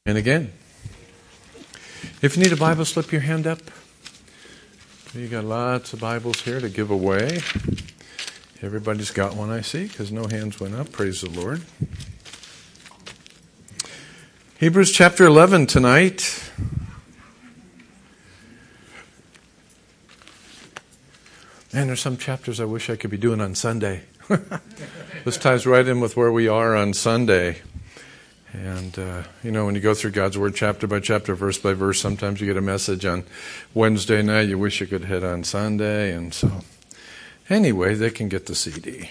And again, if you need a Bible, slip your hand up. You got lots of Bibles here to give away. Everybody's got one, I see, because no hands went up. Praise the Lord. Hebrews chapter 11 tonight. Man, there's some chapters I wish I could be doing on Sunday. This ties right in with where we are on Sunday. And, when you go through God's Word chapter by chapter, verse by verse, sometimes you get a message on Wednesday night you wish you could hit on Sunday. And so, anyway, they can get the CD.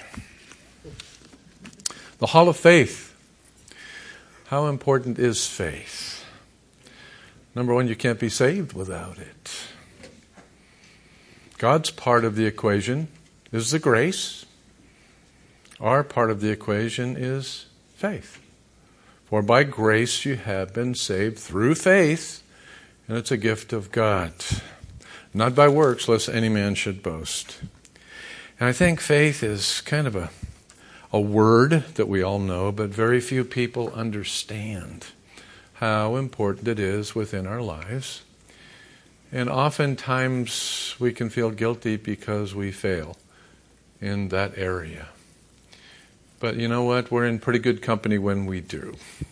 The Hall of Faith. How important is faith? Number one, you can't be saved without it. God's part of the equation is the grace. Our part of the equation is faith. For by grace you have been saved through faith, and it's a gift of God. Not by works, lest any man should boast. And I think faith is kind of a word that we all know, but very few people understand how important it is within our lives. And oftentimes we can feel guilty because we fail in that area. But you know what? We're in pretty good company when we do.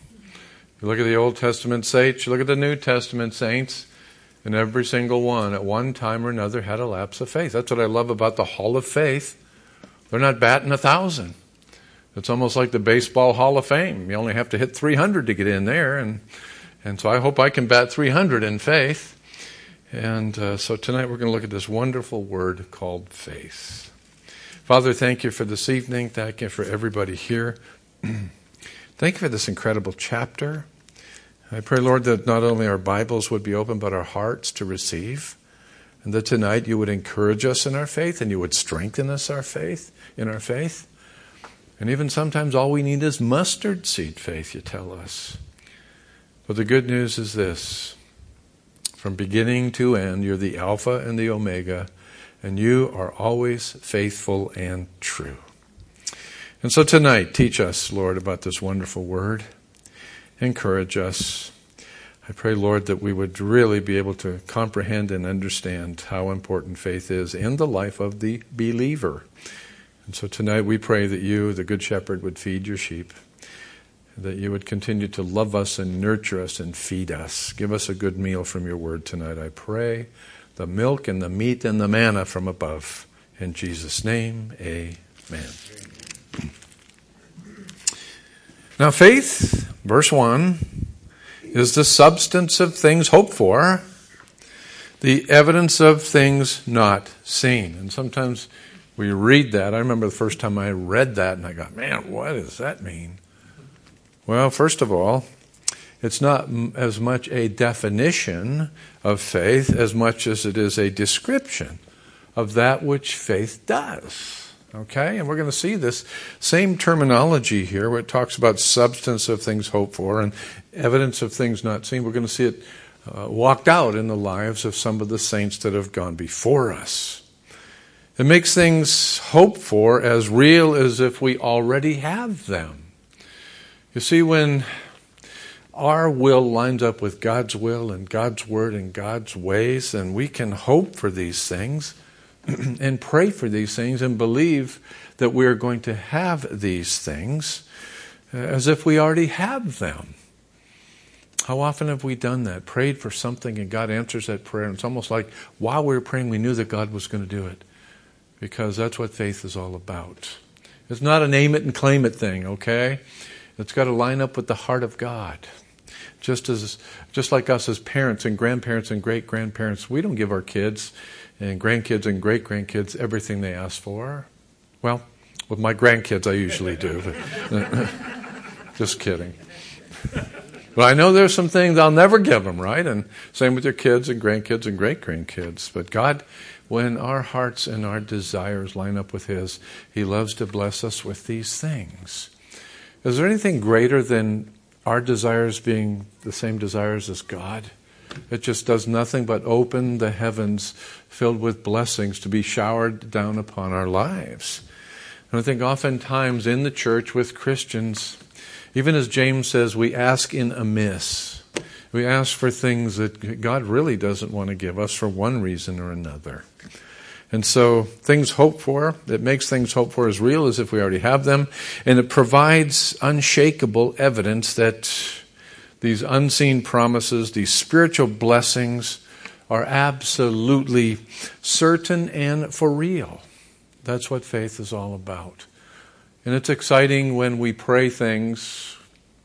You look at the Old Testament saints, you look at the New Testament saints, and every single one at one time or another had a lapse of faith. That's what I love about the Hall of Faith. They're not batting 1,000. It's almost like the Baseball Hall of Fame. You only have to hit 300 to get in there. And so I hope I can bat 300 in faith. And so tonight we're going to look at this wonderful word called faith. Father, thank you for this evening. Thank you for everybody here. Thank you for this incredible chapter. I pray, Lord, that not only our Bibles would be open, but our hearts to receive. And that tonight you would encourage us in our faith and you would strengthen us in our faith. And even sometimes all we need is mustard seed faith, you tell us. But the good news is this. From beginning to end, you're the Alpha and the Omega, and you are always faithful and true. And so tonight, teach us, Lord, about this wonderful word. Encourage us. I pray, Lord, that we would really be able to comprehend and understand how important faith is in the life of the believer. And so tonight we pray that you, the Good Shepherd, would feed your sheep, that you would continue to love us and nurture us and feed us. Give us a good meal from your word tonight, I pray. The milk and the meat and the manna from above. In Jesus' name, amen. Now faith, verse 1, is the substance of things hoped for, the evidence of things not seen. And sometimes we read that. I remember the first time I read that and I got, man, what does that mean? Well, first of all, it's not as much a definition of faith as much as it is a description of that which faith does. Okay? And we're going to see this same terminology here where it talks about substance of things hoped for and evidence of things not seen. We're going to see it walked out in the lives of some of the saints that have gone before us. It makes things hoped for as real as if we already have them. You see, when our will lines up with God's will and God's word and God's ways, and we can hope for these things and pray for these things and believe that we are going to have these things as if we already have them. How often have we done that? Prayed for something and God answers that prayer, and it's almost like while we were praying we knew that God was going to do it, because that's what faith is all about. It's not a name it and claim it thing, okay? It's got to line up with the heart of God. Just like us as parents and grandparents and great-grandparents, we don't give our kids and grandkids and great-grandkids everything they ask for. Well, with my grandkids I usually do. But just kidding. But I know there's some things I'll never give them, right? And same with your kids and grandkids and great-grandkids. But God, when our hearts and our desires line up with His, He loves to bless us with these things. Is there anything greater than our desires being the same desires as God? It just does nothing but open the heavens filled with blessings to be showered down upon our lives. And I think oftentimes in the church with Christians, even as James says, we ask in amiss. We ask for things that God really doesn't want to give us for one reason or another. And so things hoped for, it makes things hoped for as real as if we already have them. And it provides unshakable evidence that these unseen promises, these spiritual blessings are absolutely certain and for real. That's what faith is all about. And it's exciting when we pray things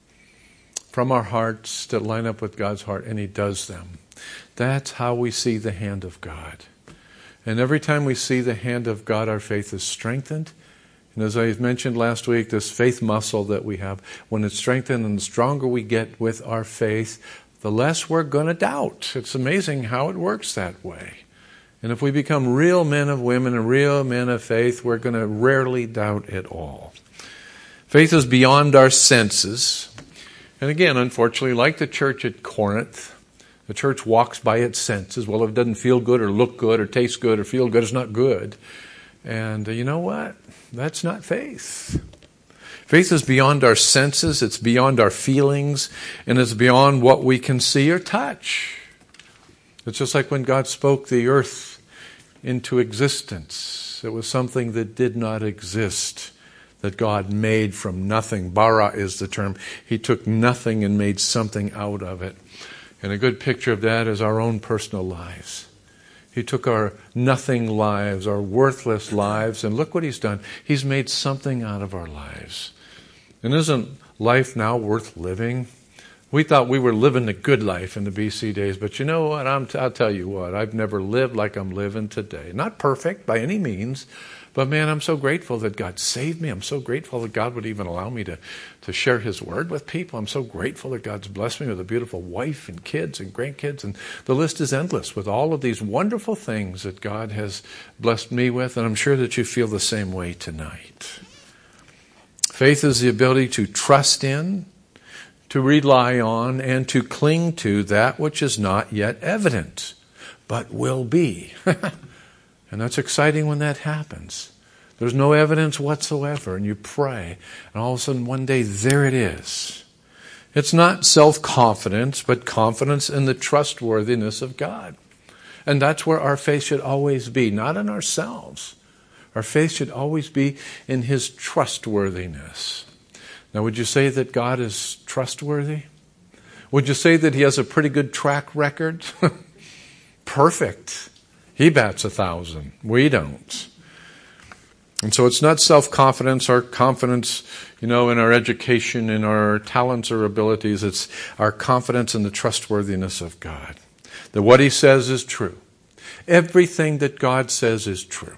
from our hearts that line up with God's heart, and He does them. That's how we see the hand of God. And every time we see the hand of God, our faith is strengthened. And as I mentioned last week, this faith muscle that we have, when it's strengthened and the stronger we get with our faith, the less we're going to doubt. It's amazing how it works that way. And if we become real men of women and real men of faith, we're going to rarely doubt at all. Faith is beyond our senses. And again, unfortunately, like the church at Corinth, the church walks by its senses. Well, if it doesn't feel good or look good or taste good or feel good, it's not good. And you know what? That's not faith. Faith is beyond our senses, it's beyond our feelings, and it's beyond what we can see or touch. It's just like when God spoke the earth into existence. It was something that did not exist, that God made from nothing. Bara is the term. He took nothing and made something out of it. And a good picture of that is our own personal lives. He took our nothing lives, our worthless lives, and look what He's done. He's made something out of our lives. And isn't life now worth living? We thought we were living a good life in the BC days, but you know what? I'll tell you what, I've never lived like I'm living today. Not perfect by any means, but man, I'm so grateful that God saved me. I'm so grateful that God would even allow me to share His word with people. I'm so grateful that God's blessed me with a beautiful wife and kids and grandkids, and the list is endless with all of these wonderful things that God has blessed me with, and I'm sure that you feel the same way tonight. Faith is the ability to trust in, to rely on, and to cling to that which is not yet evident, but will be. And that's exciting when that happens. There's no evidence whatsoever, and you pray, and all of a sudden one day, there it is. It's not self-confidence, but confidence in the trustworthiness of God. And that's where our faith should always be, not in ourselves. Our faith should always be in His trustworthiness. Now, would you say that God is trustworthy? Would you say that He has a pretty good track record? Perfect. He bats 1,000. We don't. And so it's not self-confidence or confidence, in our education, in our talents or abilities. It's our confidence in the trustworthiness of God. That what He says is true. Everything that God says is true.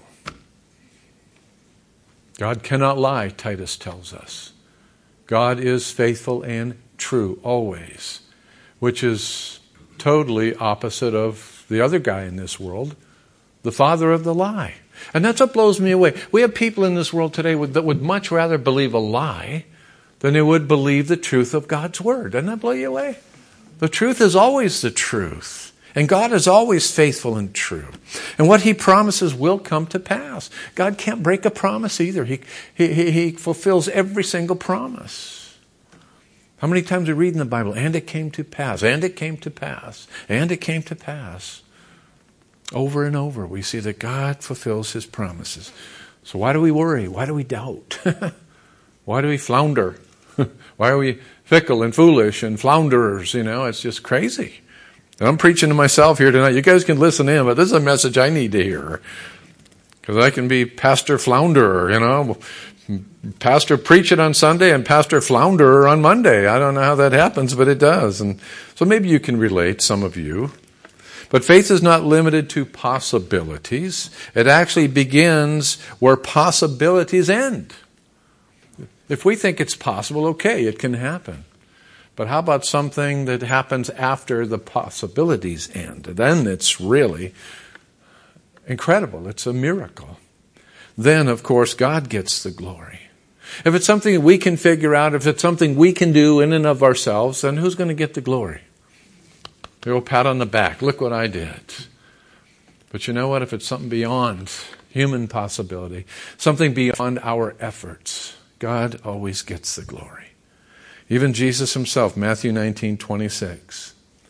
God cannot lie, Titus tells us. God is faithful and true always, which is totally opposite of the other guy in this world, the father of the lie. And that's what blows me away. We have people in this world today that would much rather believe a lie than they would believe the truth of God's word. Doesn't that blow you away? The truth is always the truth. And God is always faithful and true. And what He promises will come to pass. God can't break a promise either. He fulfills every single promise. How many times we read in the Bible, and it came to pass, and it came to pass, and it came to pass. Over and over we see that God fulfills His promises. So why do we worry? Why do we doubt? Why do we flounder? Why are we fickle and foolish and flounderers? It's just crazy. And I'm preaching to myself here tonight. You guys can listen in, but this is a message I need to hear. Because I can be Pastor Flounderer, Pastor preach it on Sunday and Pastor Flounderer on Monday. I don't know how that happens, but it does. And so maybe you can relate, some of you. But faith is not limited to possibilities. It actually begins where possibilities end. If we think it's possible, okay, it can happen. But how about something that happens after the possibilities end? Then it's really incredible. It's a miracle. Then, of course, God gets the glory. If it's something that we can figure out, if it's something we can do in and of ourselves, then who's going to get the glory? The old pat on the back. Look what I did. But you know what? If it's something beyond human possibility, something beyond our efforts, God always gets the glory. Even Jesus Himself, Matthew 19:26.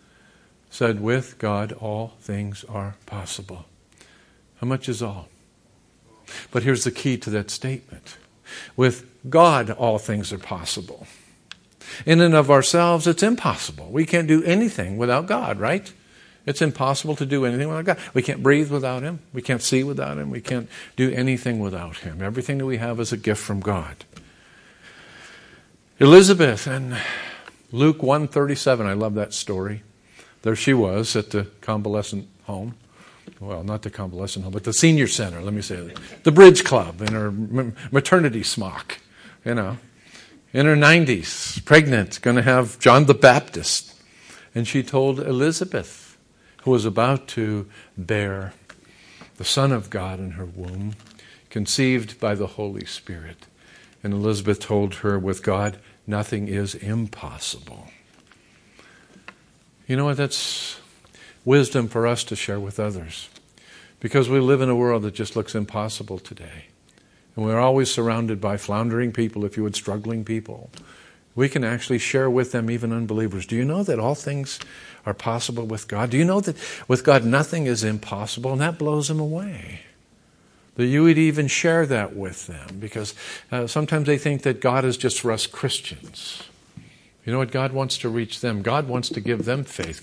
said, with God all things are possible. How much is all? But here's the key to that statement. With God all things are possible. In and of ourselves, it's impossible. We can't do anything without God, right? It's impossible to do anything without God. We can't breathe without Him. We can't see without Him. We can't do anything without Him. Everything that we have is a gift from God. Elizabeth and Luke 1:37, I love that story. There she was at the convalescent home. Well, not the convalescent home, but the senior center, let me say that. The Bridge Club in her maternity smock, in her 90s, pregnant, going to have John the Baptist. And she told Elizabeth, who was about to bear the Son of God in her womb, conceived by the Holy Spirit. And Elizabeth told her, with God, nothing is impossible. You know what? That's wisdom for us to share with others. Because we live in a world that just looks impossible today. And we're always surrounded by floundering people, if you would, struggling people. We can actually share with them, even unbelievers. Do you know that all things are possible with God? Do you know that with God nothing is impossible? And that blows them away. That you would even share that with them. Because sometimes they think that God is just for us Christians. You know what? God wants to reach them. God wants to give them faith.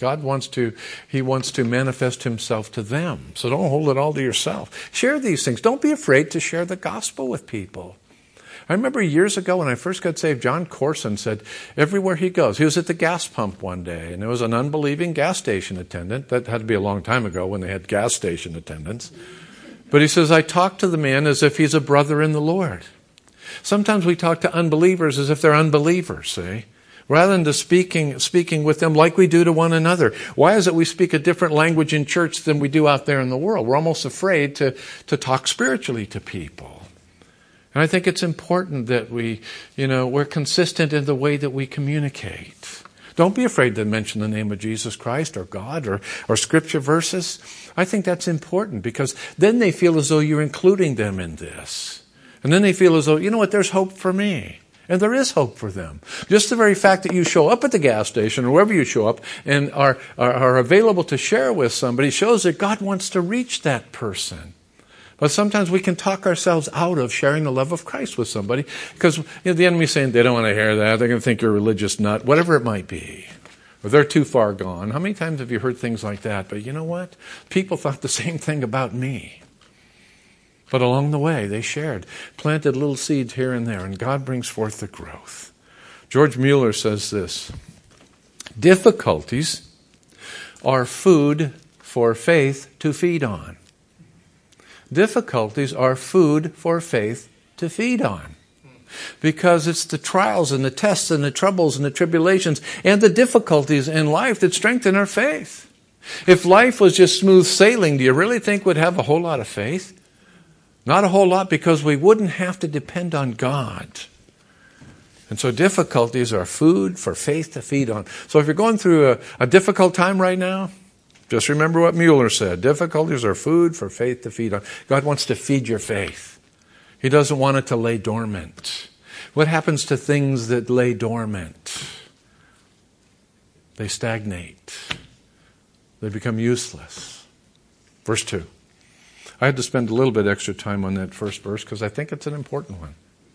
He wants to manifest Himself to them. So don't hold it all to yourself. Share these things. Don't be afraid to share the gospel with people. I remember years ago when I first got saved, John Corson said everywhere he goes, he was at the gas pump one day, and there was an unbelieving gas station attendant. That had to be a long time ago when they had gas station attendants. But he says, I talk to the man as if he's a brother in the Lord. Sometimes we talk to unbelievers as if they're unbelievers, see? Rather than speaking with them like we do to one another. Why is it we speak a different language in church than we do out there in the world? We're almost afraid to talk spiritually to people. And I think it's important that we're consistent in the way that we communicate. Don't be afraid to mention the name of Jesus Christ or God or scripture verses. I think that's important because then they feel as though you're including them in this. And then they feel as though, you know what, there's hope for me. And there is hope for them. Just the very fact that you show up at the gas station or wherever you show up and are available to share with somebody shows that God wants to reach that person. But sometimes we can talk ourselves out of sharing the love of Christ with somebody because the enemy's saying they don't want to hear that. They're going to think you're a religious nut, whatever it might be. Or they're too far gone. How many times have you heard things like that? But you know what? People thought the same thing about me. But along the way, they shared, planted little seeds here and there, and God brings forth the growth. George Mueller says this, difficulties are food for faith to feed on. Difficulties are food for faith to feed on. Because it's the trials and the tests and the troubles and the tribulations and the difficulties in life that strengthen our faith. If life was just smooth sailing, do you really think we'd have a whole lot of faith? Not a whole lot, because we wouldn't have to depend on God. And so difficulties are food for faith to feed on. So if you're going through a difficult time right now, just remember what Mueller said. Difficulties are food for faith to feed on. God wants to feed your faith. He doesn't want it to lay dormant. What happens to things that lay dormant? They stagnate. They become useless. Verse 2. I had to spend a little bit extra time on that first verse because I think it's an important one.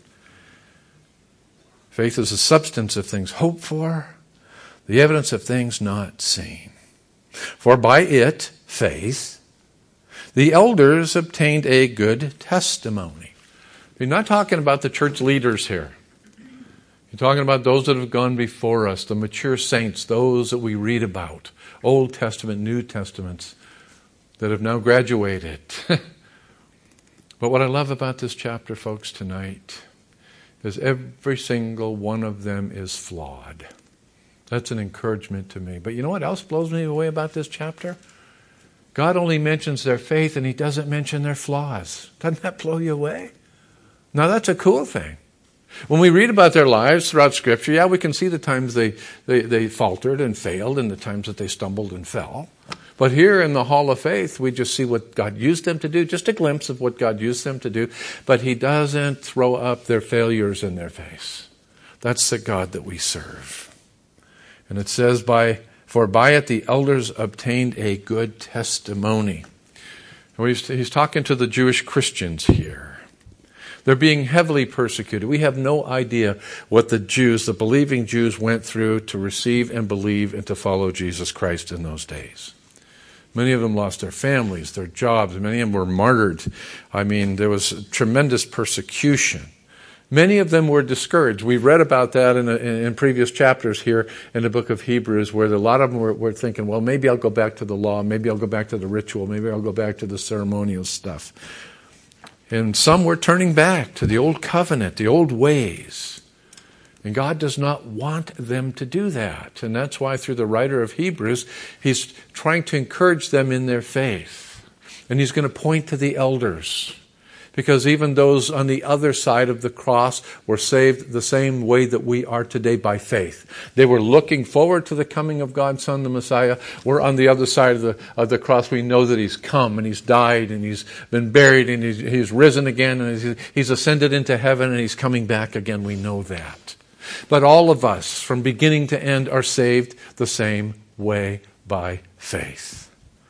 Faith is the substance of things hoped for, the evidence of things not seen. For by it, faith, the elders obtained a good testimony. You're not talking about the church leaders here. You're talking about those that have gone before us, the mature saints, those that we read about, Old Testament, New Testaments, that have now graduated. But what I love about this chapter, folks, tonight, is every single one of them is flawed. That's an encouragement to me. But you know what else blows me away about this chapter? God only mentions their faith and He doesn't mention their flaws. Doesn't that blow you away? Now that's a cool thing. When we read about their lives throughout Scripture, yeah, we can see the times they faltered and failed and the times that they stumbled and fell. But here in the Hall of Faith, we just see what God used them to do, just a glimpse of what God used them to do. But He doesn't throw up their failures in their face. That's the God that we serve. And it says by For by it the elders obtained a good testimony. He's talking to the Jewish Christians here. They're being heavily persecuted. We have no idea what the Jews, the believing Jews, went through to receive and believe and to follow Jesus Christ in those days. Many of them lost their families, their jobs. Many of them were martyred. I mean, there was tremendous persecution. Many of them were discouraged. We've read about that in previous chapters here in the book of Hebrews, where a lot of them were thinking, well, maybe I'll go back to the law, maybe I'll go back to the ritual, maybe I'll go back to the ceremonial stuff. And some were turning back to the old covenant, the old ways. And God does not want them to do that. And that's why through the writer of Hebrews, he's trying to encourage them in their faith. And he's going to point to the elders. Because even those on the other side of the cross were saved the same way that we are today, by faith. They were looking forward to the coming of God's Son, the Messiah. We're on the other side of the cross. We know that He's come and He's died and He's been buried and He's risen again and He's ascended into heaven and He's coming back again. We know that. But all of us, from beginning to end, are saved the same way, by faith.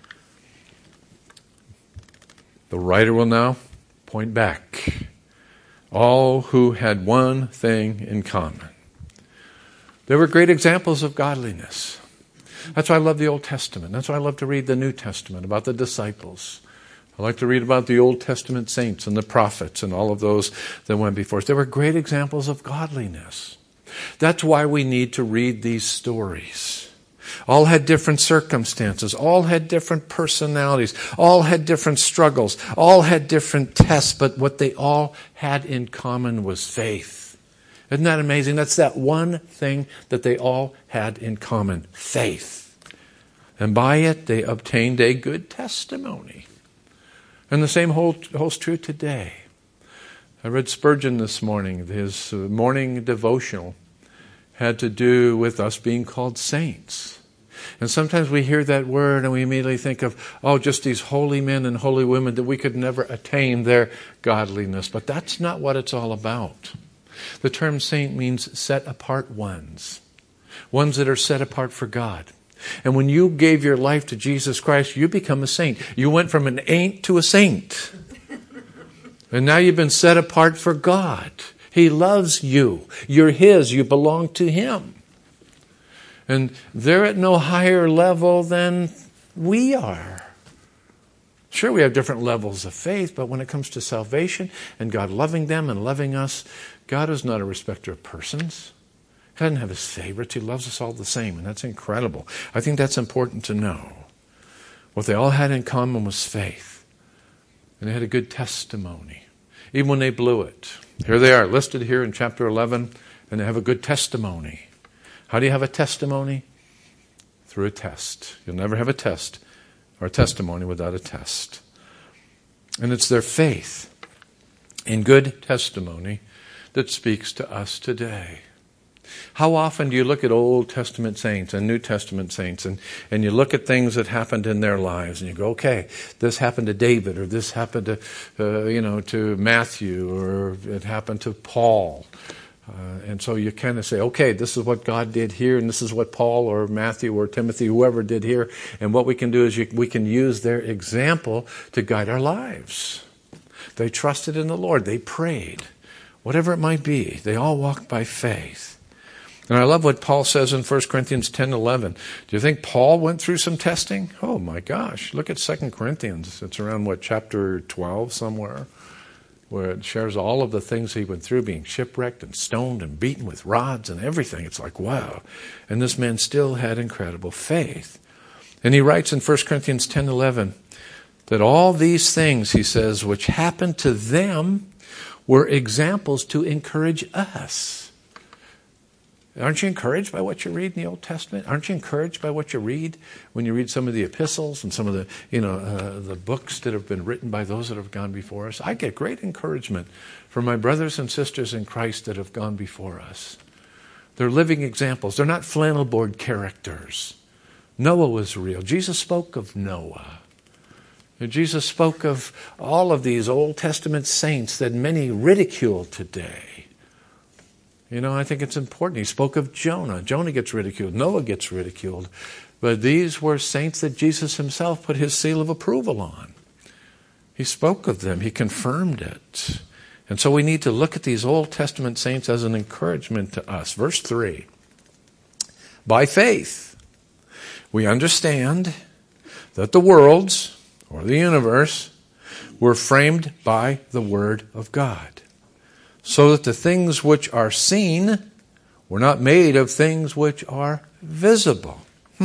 The writer will now point back. All who had one thing in common. They were great examples of godliness. That's why I love the Old Testament. That's why I love to read the New Testament about the disciples. I like to read about the Old Testament saints and the prophets and all of those that went before us. They were great examples of godliness. That's why we need to read these stories. All had different circumstances. All had different personalities. All had different struggles. All had different tests. But what they all had in common was faith. Isn't that amazing? That's that one thing that they all had in common. Faith. And by it they obtained a good testimony. And the same holds true today. I read Spurgeon this morning. His morning devotional had to do with us being called saints. And sometimes we hear that word and we immediately think of, just these holy men and holy women that we could never attain their godliness. But that's not what it's all about. The term saint means set apart ones. Ones that are set apart for God. And when you gave your life to Jesus Christ, you become a saint. You went from an ain't to a saint. And now you've been set apart for God. He loves you. You're His. You belong to Him. And they're at no higher level than we are. Sure, we have different levels of faith, but when it comes to salvation and God loving them and loving us, God is not a respecter of persons. He doesn't have His favorites. He loves us all the same, and that's incredible. I think that's important to know. What they all had in common was faith. And they had a good testimony, even when they blew it. Here they are, listed here in chapter 11, and they have a good testimony. How do you have a testimony? Through a test. You'll never have a test or a testimony without a test. And it's their faith in good testimony that speaks to us today. How often do you look at Old Testament saints and New Testament saints and you look at things that happened in their lives and you go, okay, this happened to David, or this happened to Matthew, or it happened to Paul. And so you kind of say, okay, this is what God did here, and this is what Paul or Matthew or Timothy, whoever did here. And what we can do is we can use their example to guide our lives. They trusted in the Lord. They prayed. Whatever it might be, they all walked by faith. And I love what Paul says in 1 Corinthians 10:11. Do you think Paul went through some testing? Oh my gosh, look at 2 Corinthians. It's around, chapter 12 somewhere, where it shares all of the things he went through, being shipwrecked and stoned and beaten with rods and everything. It's like, wow. And this man still had incredible faith. And he writes in 1 Corinthians 10:11 that all these things, he says, which happened to them were examples to encourage us. Aren't you encouraged by what you read in the Old Testament? Aren't you encouraged by what you read when you read some of the epistles and some of the, the books that have been written by those that have gone before us? I get great encouragement from my brothers and sisters in Christ that have gone before us. They're living examples. They're not flannel board characters. Noah was real. Jesus spoke of Noah. And Jesus spoke of all of these Old Testament saints that many ridicule today. I think it's important. He spoke of Jonah. Jonah gets ridiculed. Noah gets ridiculed. But these were saints that Jesus himself put his seal of approval on. He spoke of them. He confirmed it. And so we need to look at these Old Testament saints as an encouragement to us. Verse 3. By faith, we understand that the worlds, or the universe, were framed by the Word of God, so that the things which are seen were not made of things which are visible.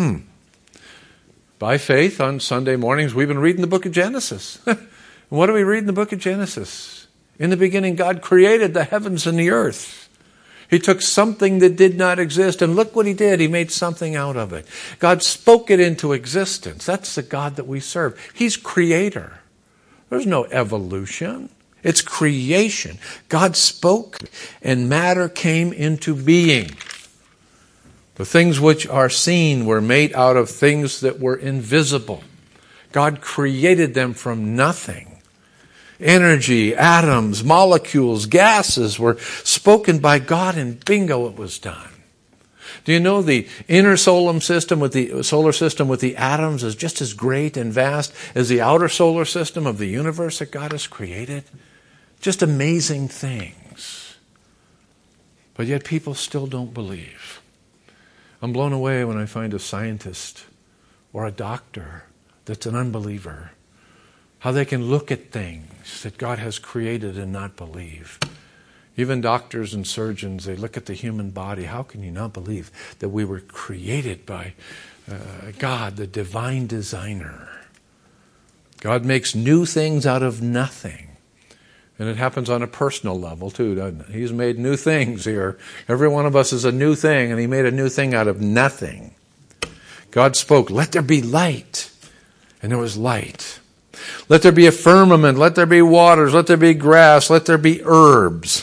By faith, on Sunday mornings, we've been reading the book of Genesis. What do we read in the book of Genesis? In the beginning, God created the heavens and the earth. He took something that did not exist, and look what he did. He made something out of it. God spoke it into existence. That's the God that we serve. He's creator. There's no evolution. It's creation. God spoke, and matter came into being. The things which are seen were made out of things that were invisible. God created them from nothing. Energy, atoms, molecules, gases were spoken by God, and bingo, it was done. Do you know the inner solar system with the atoms is just as great and vast as the outer solar system of the universe that God has created? Just amazing things. But yet people still don't believe. I'm blown away when I find a scientist or a doctor that's an unbeliever. How they can look at things that God has created and not believe. Even doctors and surgeons, they look at the human body. How can you not believe that we were created by God, the divine designer? God makes new things out of nothing. And it happens on a personal level too, doesn't it? He's made new things here. Every one of us is a new thing, and he made a new thing out of nothing. God spoke, "Let there be light." And there was light. Let there be a firmament, let there be waters, let there be grass, let there be herbs.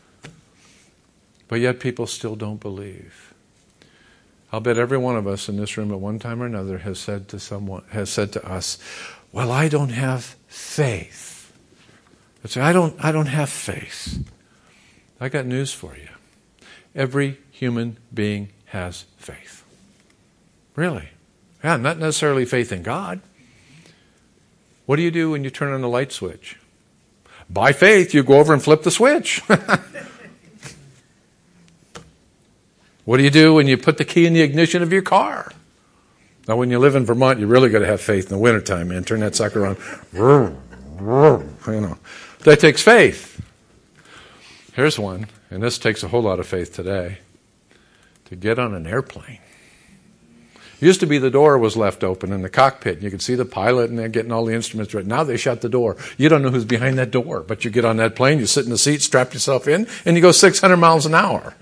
But yet people still don't believe. I'll bet every one of us in this room at one time or another has said to us, "Well, I don't have faith." I don't have faith. I got news for you. Every human being has faith. Really. Yeah, not necessarily faith in God. What do you do when you turn on the light switch? By faith, you go over and flip the switch. What do you do when you put the key in the ignition of your car? Now, when you live in Vermont, you really got to have faith in the wintertime, man. Turn that sucker on. That takes faith. Here's one, and this takes a whole lot of faith today. To get on an airplane. It used to be the door was left open in the cockpit. And you could see the pilot and they're getting all the instruments right. Now they shut the door. You don't know who's behind that door. But you get on that plane, you sit in the seat, strap yourself in, and you go 600 miles an hour.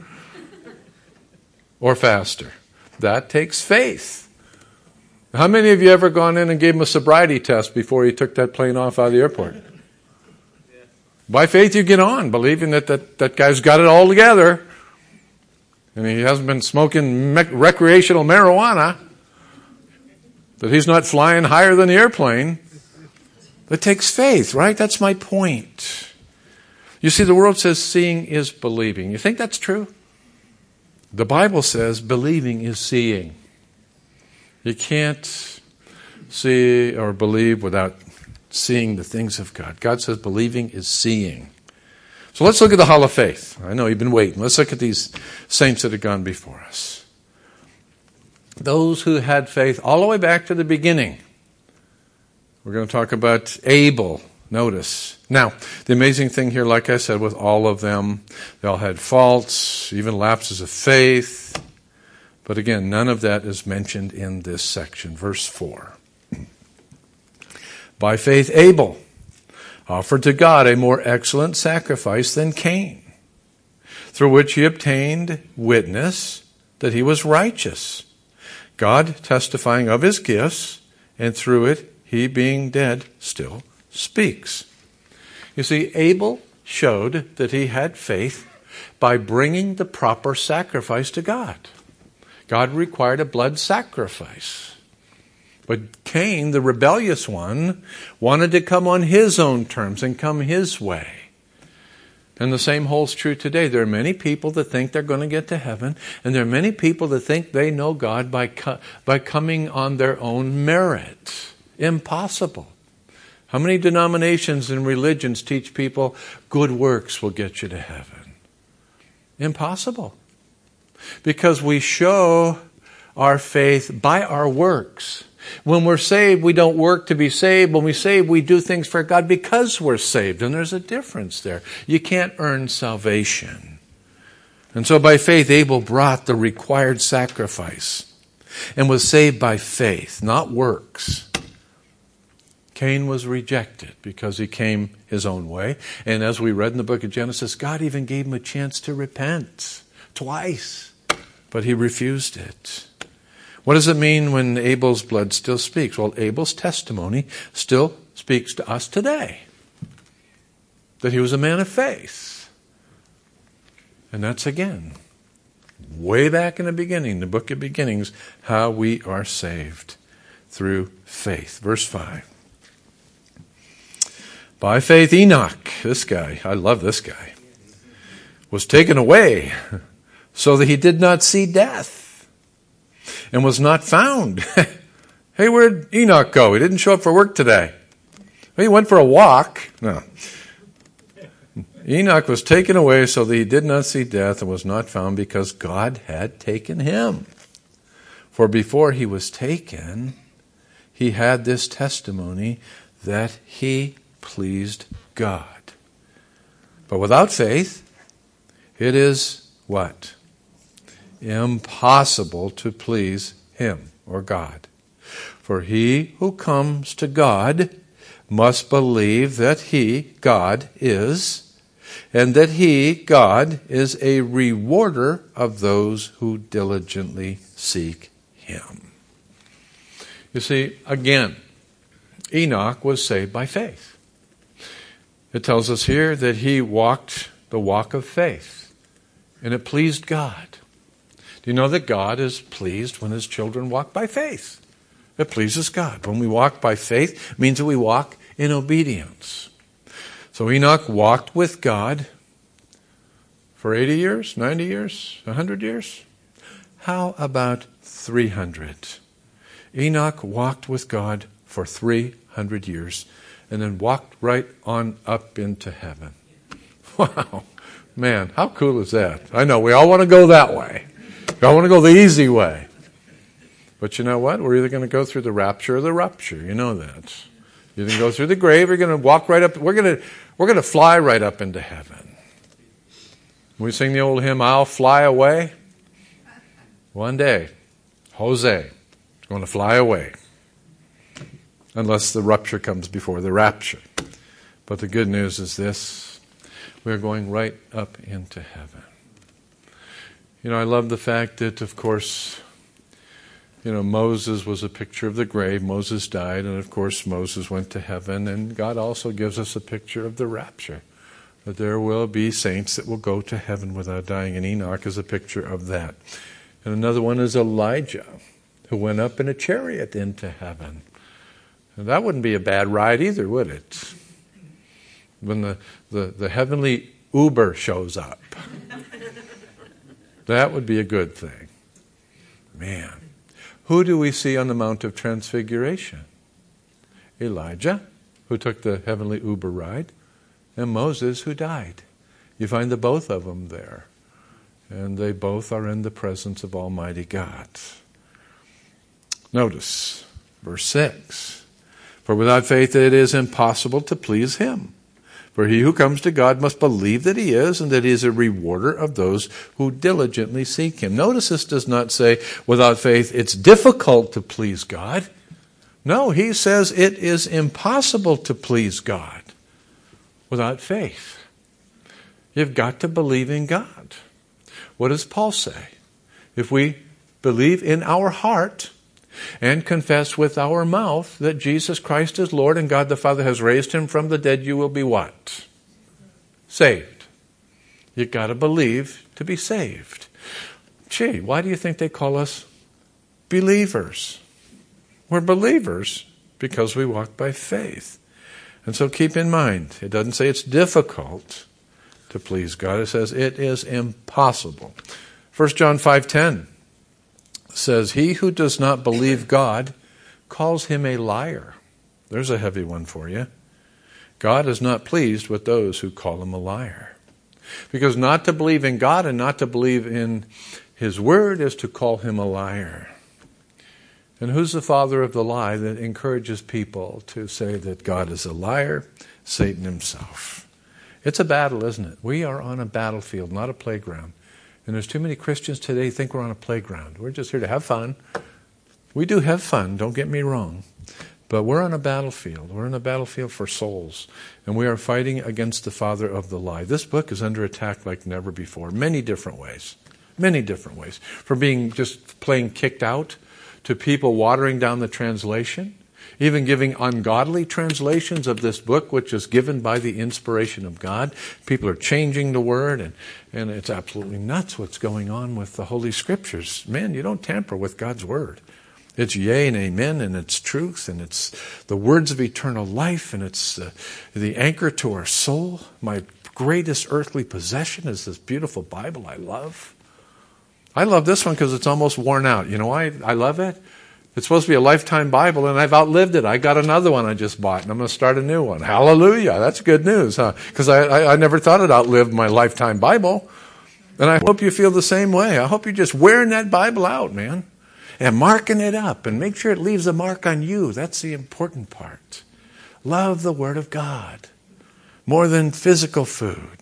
Or faster. That takes faith. How many of you ever gone in and gave him a sobriety test before you took that plane off out of the airport? Yeah. By faith you get on, believing that guy's got it all together. And he hasn't been smoking recreational marijuana. That he's not flying higher than the airplane. It takes faith, right? That's my point. You see, the world says seeing is believing. You think that's true? The Bible says believing is seeing. You can't see or believe without seeing the things of God. God says believing is seeing. So let's look at the Hall of Faith. I know you've been waiting. Let's look at these saints that have gone before us. Those who had faith all the way back to the beginning. We're going to talk about Abel. Notice. Now, the amazing thing here, like I said, with all of them, they all had faults, even lapses of faith. But again, none of that is mentioned in this section. Verse 4. By faith, Abel offered to God a more excellent sacrifice than Cain, through which he obtained witness that he was righteous, God testifying of his gifts, and through it, he being dead still speaks. You see, Abel showed that he had faith by bringing the proper sacrifice to God. God required a blood sacrifice. But Cain, the rebellious one, wanted to come on his own terms and come his way. And the same holds true today. There are many people that think they're going to get to heaven, and there are many people that think they know God by coming on their own merit. Impossible. How many denominations and religions teach people good works will get you to heaven? Impossible. Because we show our faith by our works. When we're saved, we don't work to be saved. When we save, we do things for God because we're saved. And there's a difference there. You can't earn salvation. And so by faith, Abel brought the required sacrifice and was saved by faith, not works. Cain was rejected because he came his own way. And as we read in the book of Genesis, God even gave him a chance to repent twice, but he refused it. What does it mean when Abel's blood still speaks? Well, Abel's testimony still speaks to us today. That he was a man of faith. And that's again, way back in the beginning, the book of beginnings, how we are saved through faith. Verse 5. By faith Enoch, this guy, I love this guy, was taken away so that he did not see death. And was not found. Hey, where'd Enoch go? He didn't show up for work today. He went for a walk. No. Enoch was taken away so that he did not see death and was not found because God had taken him. For before he was taken, he had this testimony that he pleased God. But without faith, it is what? Impossible to please him or God. For he who comes to God must believe that he, God, is, and that he, God, is a rewarder of those who diligently seek him. You see, again, Enoch was saved by faith. It tells us here that he walked the walk of faith, and it pleased God. Do you know that God is pleased when his children walk by faith? It pleases God. When we walk by faith, it means that we walk in obedience. So Enoch walked with God for 80 years, 90 years, 100 years? How about 300? Enoch walked with God for 300 years and then walked right on up into heaven. Wow. Man, how cool is that? I know, we all want to go that way. We all want to go the easy way. But you know what? We're either going to go through the rapture or the rupture. You know that. You're going to go through the grave. You're going to walk right up. We're going to fly right up into heaven. We sing the old hymn, I'll fly away. One day, Jose is going to fly away. Unless the rupture comes before the rapture. But the good news is this. We're going right up into heaven. You know, I love the fact that, of course, Moses was a picture of the grave. Moses died, and of course Moses went to heaven. And God also gives us a picture of the rapture. That there will be saints that will go to heaven without dying. And Enoch is a picture of that. And another one is Elijah, who went up in a chariot into heaven. And that wouldn't be a bad ride either, would it? When the heavenly Uber shows up. That would be a good thing. Man. Who do we see on the Mount of Transfiguration? Elijah, who took the heavenly Uber ride, and Moses, who died. You find the both of them there. And they both are in the presence of Almighty God. Notice, verse 6. For without faith it is impossible to please him. For he who comes to God must believe that he is, and that he is a rewarder of those who diligently seek him. Notice this does not say, without faith it's difficult to please God. No, he says it is impossible to please God without faith. You've got to believe in God. What does Paul say? If we believe in our heart and confess with our mouth that Jesus Christ is Lord and God the Father has raised him from the dead, you will be what? Saved. You've got to believe to be saved. Gee, why do you think they call us believers? We're believers because we walk by faith. And so keep in mind, it doesn't say it's difficult. to please God. It says it is impossible. 1 John 5:10 says, he who does not believe God calls him a liar. There's a heavy one for you. God is not pleased with those who call him a liar. Because not to believe in God and not to believe in his word is to call him a liar. And who's the father of the lie that encourages people to say that God is a liar? Satan himself. It's a battle, isn't it? We are on a battlefield, not a playground. And there's too many Christians today who think we're on a playground. We're just here to have fun. We do have fun, don't get me wrong. But we're on a battlefield. We're on a battlefield for souls. And we are fighting against the father of the lie. This book is under attack like never before. Many different ways. Many different ways. From being just plain kicked out to people watering down the translation. Even giving ungodly translations of this book, which is given by the inspiration of God. People are changing the word, and it's absolutely nuts what's going on with the Holy Scriptures. Man, you don't tamper with God's word. It's yea and amen, and it's truth, and it's the words of eternal life, and it's the anchor to our soul. My greatest earthly possession is this beautiful Bible I love. I love this one because it's almost worn out. You know why I love it? It's supposed to be a lifetime Bible, and I've outlived it. I got another one I just bought, and I'm going to start a new one. Hallelujah. That's good news, huh? Because I never thought I'd outlive my lifetime Bible. And I hope you feel the same way. I hope you're just wearing that Bible out, man. And marking it up, and make sure it leaves a mark on you. That's the important part. Love the Word of God more than physical food.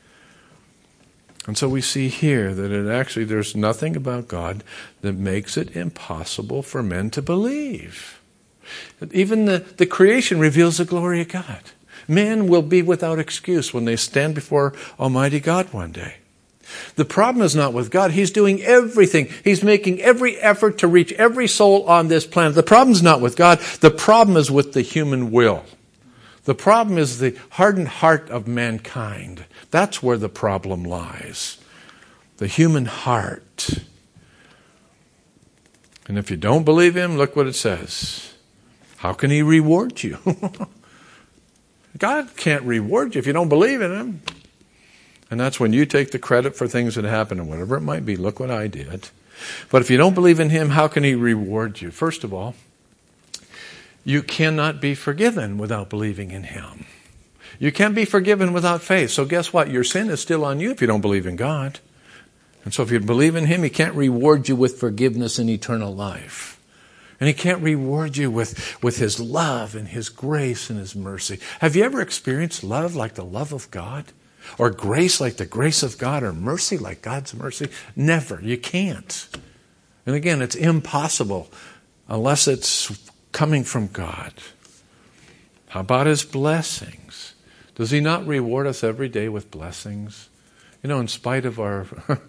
And so we see here that there's nothing about God that makes it impossible for men to believe. Even the creation reveals the glory of God. Men will be without excuse when they stand before Almighty God one day. The problem is not with God. He's doing everything. He's making every effort to reach every soul on this planet. The problem is not with God. The problem is with the human will. The problem is the hardened heart of mankind. That's where the problem lies. The human heart. And if you don't believe him, look what it says. How can he reward you? God can't reward you if you don't believe in him. And that's when you take the credit for things that happen, and whatever it might be. Look what I did. But if you don't believe in him, how can he reward you? First of all, you cannot be forgiven without believing in him. You can't be forgiven without faith. So guess what? Your sin is still on you if you don't believe in God. And so if you believe in him, he can't reward you with forgiveness and eternal life. And he can't reward you with his love and his grace and his mercy. Have you ever experienced love like the love of God? Or grace like the grace of God? Or mercy like God's mercy? Never. You can't. And again, it's impossible unless it's coming from God. How about his blessings? Does he not reward us every day with blessings? You know, in spite of our,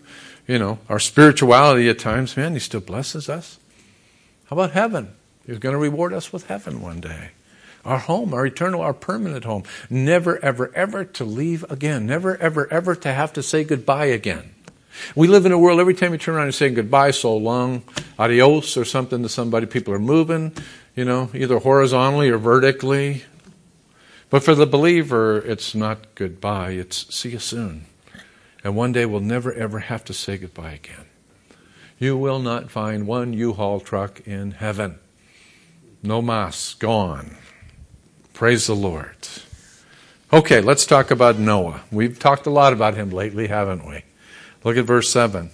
our spirituality at times, man, he still blesses us. How about heaven? He's going to reward us with heaven one day. Our home, our eternal, our permanent home. Never, ever, ever to leave again. Never, ever, ever to have to say goodbye again. We live in a world, every time you turn around and say goodbye, so long, adios, or something to somebody, people are moving, either horizontally or vertically. But for the believer, it's not goodbye, it's see you soon. And one day we'll never, ever have to say goodbye again. You will not find one U-Haul truck in heaven. No mas, gone. Praise the Lord. Okay, let's talk about Noah. We've talked a lot about him lately, haven't we? Look at verse 7.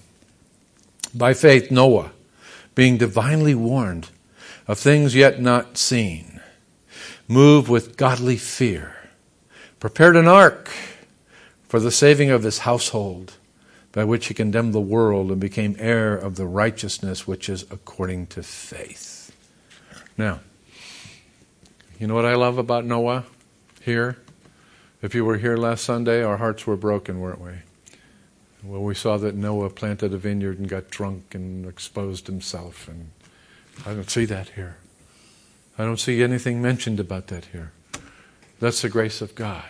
By faith, Noah, being divinely warned of things yet not seen, moved with godly fear, prepared an ark for the saving of his household, by which he condemned the world and became heir of the righteousness which is according to faith. Now, you know what I love about Noah here? If you were here last Sunday, our hearts were broken, weren't we? Well, we saw that Noah planted a vineyard and got drunk and exposed himself. And I don't see that here. I don't see anything mentioned about that here. That's the grace of God.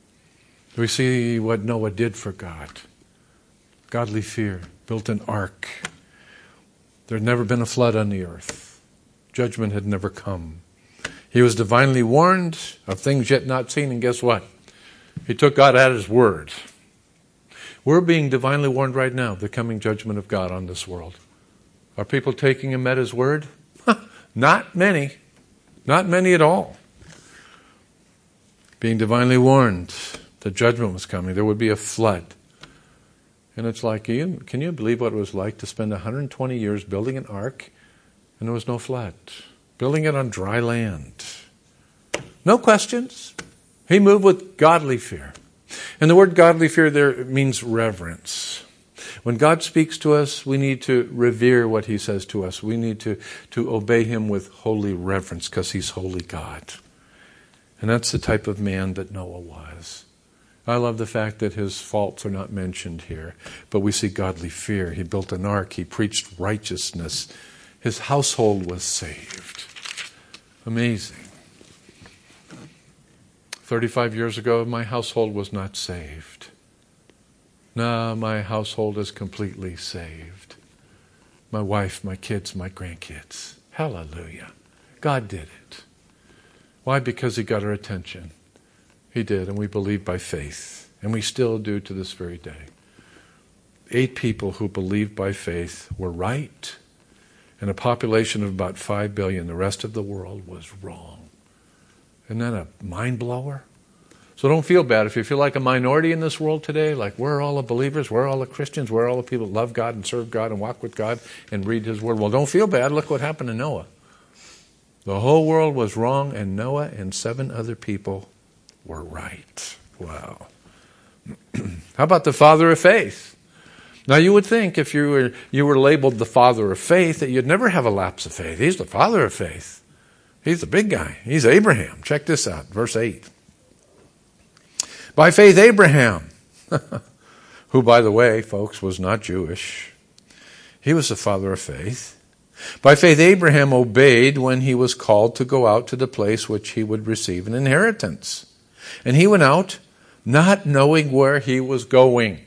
We see what Noah did for God. Godly fear, built an ark. There had never been a flood on the earth. Judgment had never come. He was divinely warned of things yet not seen, and guess what? He took God at his word. We're being divinely warned right now of the coming judgment of God on this world. Are people taking him at his word? Not many. Not many at all. Being divinely warned the judgment was coming. There would be a flood. And it's like, can you believe what it was like to spend 120 years building an ark and there was no flood? Building it on dry land. No questions. He moved with godly fear. And the word godly fear there means reverence. When God speaks to us, we need to revere what he says to us. We need to obey him with holy reverence because he's holy God. And that's the type of man that Noah was. I love the fact that his faults are not mentioned here, but we see godly fear. He built an ark. He preached righteousness. His household was saved. Amazing. 35 years ago, my household was not saved. Now my household is completely saved. My wife, my kids, my grandkids. Hallelujah. God did it. Why? Because he got our attention. He did, and we believe by faith. And we still do to this very day. 8 people who believed by faith were right. And a population of about 5 billion, the rest of the world was wrong. Isn't that a mind blower? So don't feel bad if you feel like a minority in this world today, like we're all the believers, we're all the Christians, we're all the people that love God and serve God and walk with God and read his word. Well, don't feel bad. Look what happened to Noah. The whole world was wrong, and Noah and 7 other people were right. Wow. How about the father of faith? Now you would think if you were labeled the father of faith that you'd never have a lapse of faith. He's the father of faith. He's the big guy. He's Abraham. Check this out, verse 8. By faith Abraham, who by the way, folks, was not Jewish. He was the father of faith. By faith Abraham obeyed when he was called to go out to the place which he would receive an inheritance. And he went out not knowing where he was going.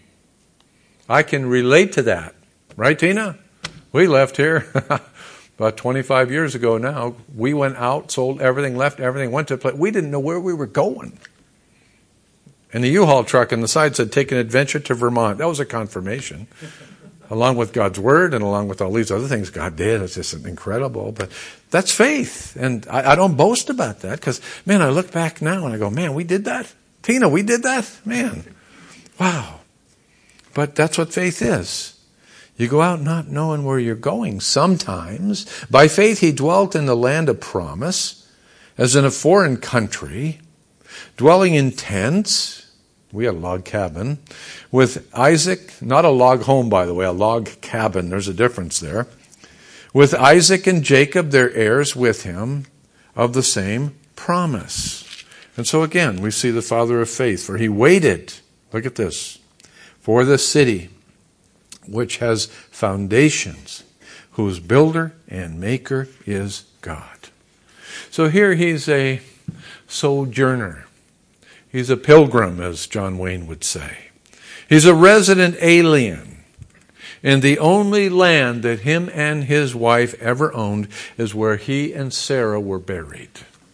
I can relate to that. Right, Tina? We left here about 25 years ago now. We went out, sold everything, left everything, went to a place. We didn't know where we were going. And the U-Haul truck on the side said, take an adventure to Vermont. That was a confirmation. Along with God's word and along with all these other things God did. It's just incredible. But that's faith. And I don't boast about that because, man, I look back now and I go, man, we did that? Tina, we did that? Man, wow. But that's what faith is. You go out not knowing where you're going sometimes. By faith he dwelt in the land of promise, as in a foreign country, dwelling in tents. We had a log cabin. With Isaac, not a log home, by the way, a log cabin. There's a difference there. With Isaac and Jacob, their heirs with him, of the same promise. And so again, we see the father of faith, for he waited, look at this, for the city which has foundations, whose builder and maker is God. So here he's a sojourner. He's a pilgrim, as John Wayne would say. He's a resident alien. And the only land that him and his wife ever owned is where he and Sarah were buried.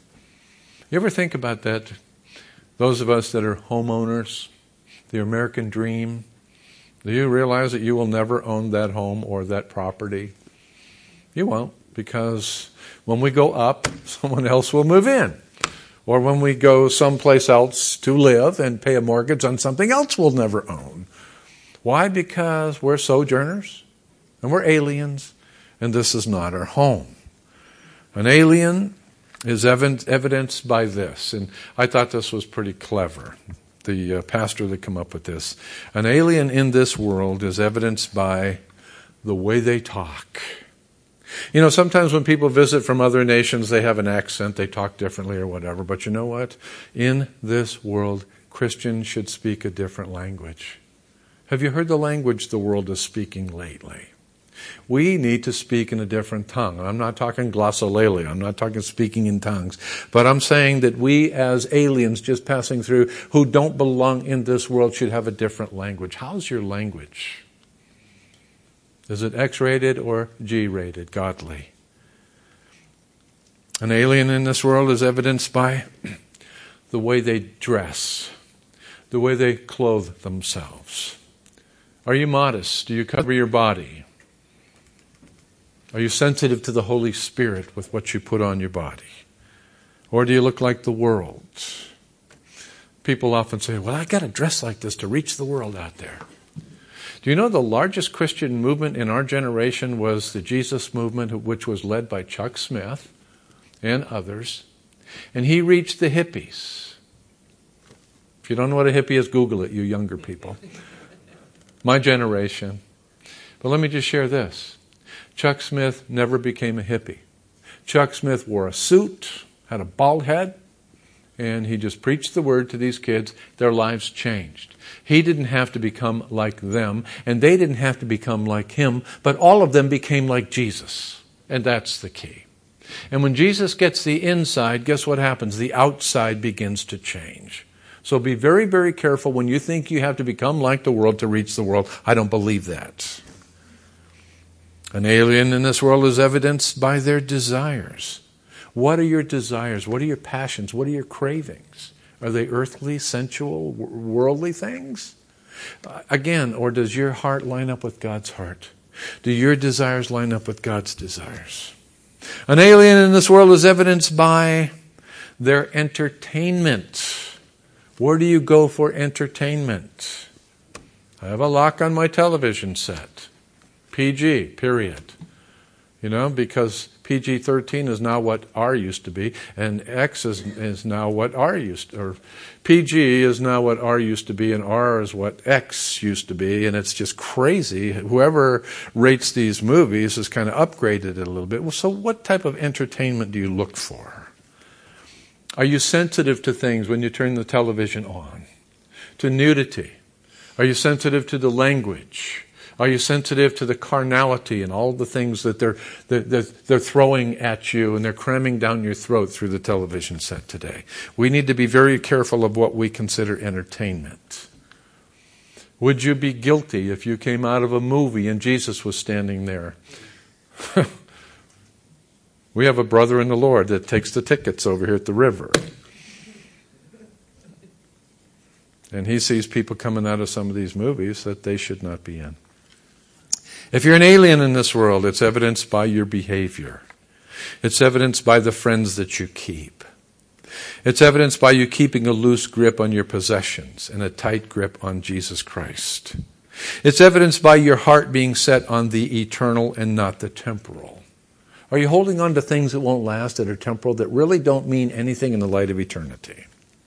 You ever think about that? Those of us that are homeowners, the American dream, do you realize that you will never own that home or that property? You won't, because when we go up, someone else will move in. Or when we go someplace else to live and pay a mortgage on something else we'll never own. Why? Because we're sojourners and we're aliens, and this is not our home. An alien is evidenced by this, and I thought this was pretty clever. The pastor that came up with this. An alien in this world is evidenced by the way they talk. You know, sometimes when people visit from other nations, they have an accent, they talk differently or whatever. But you know what? In this world, Christians should speak a different language. Have you heard the language the world is speaking lately? We need to speak in a different tongue. I'm not talking glossolalia. I'm not talking speaking in tongues. But I'm saying that we as aliens just passing through who don't belong in this world should have a different language. How's your language? Is it X-rated or G-rated, godly? An alien in this world is evidenced by the way they dress, the way they clothe themselves. Are you modest? Do you cover your body? Are you sensitive to the Holy Spirit with what you put on your body? Or do you look like the world? People often say, well, I got to dress like this to reach the world out there. Do you know the largest Christian movement in our generation was the Jesus movement, which was led by Chuck Smith and others. And he reached the hippies. If you don't know what a hippie is, Google it, you younger people. My generation. But let me just share this. Chuck Smith never became a hippie. Chuck Smith wore a suit, had a bald head, and he just preached the word to these kids. Their lives changed. He didn't have to become like them, and they didn't have to become like him, but all of them became like Jesus. And that's the key. And when Jesus gets the inside, guess what happens? The outside begins to change. So be very, very careful when you think you have to become like the world to reach the world. I don't believe that. An alien in this world is evidenced by their desires. What are your desires? What are your passions? What are your cravings? Are they earthly, sensual, worldly things? Again, or does your heart line up with God's heart? Do your desires line up with God's desires? An alien in this world is evidenced by their entertainment. Where do you go for entertainment? I have a lock on my television set. PG, period. Because PG-13 is now what R used to be, and X is now what R used to, or PG is now what R used to be, and R is what X used to be, and it's just crazy. Whoever rates these movies has kind of upgraded it a little bit. Well, so what type of entertainment do you look for? Are you sensitive to things when you turn the television on? To nudity? Are you sensitive to the language? Are you sensitive to the carnality and all the things that they're throwing at you and they're cramming down your throat through the television set today? We need to be very careful of what we consider entertainment. Would you be guilty if you came out of a movie and Jesus was standing there? We have a brother in the Lord that takes the tickets over here at the river. And he sees people coming out of some of these movies that they should not be in. If you're an alien in this world, it's evidenced by your behavior. It's evidenced by the friends that you keep. It's evidenced by you keeping a loose grip on your possessions and a tight grip on Jesus Christ. It's evidenced by your heart being set on the eternal and not the temporal. Are you holding on to things that won't last, that are temporal, that really don't mean anything in the light of eternity?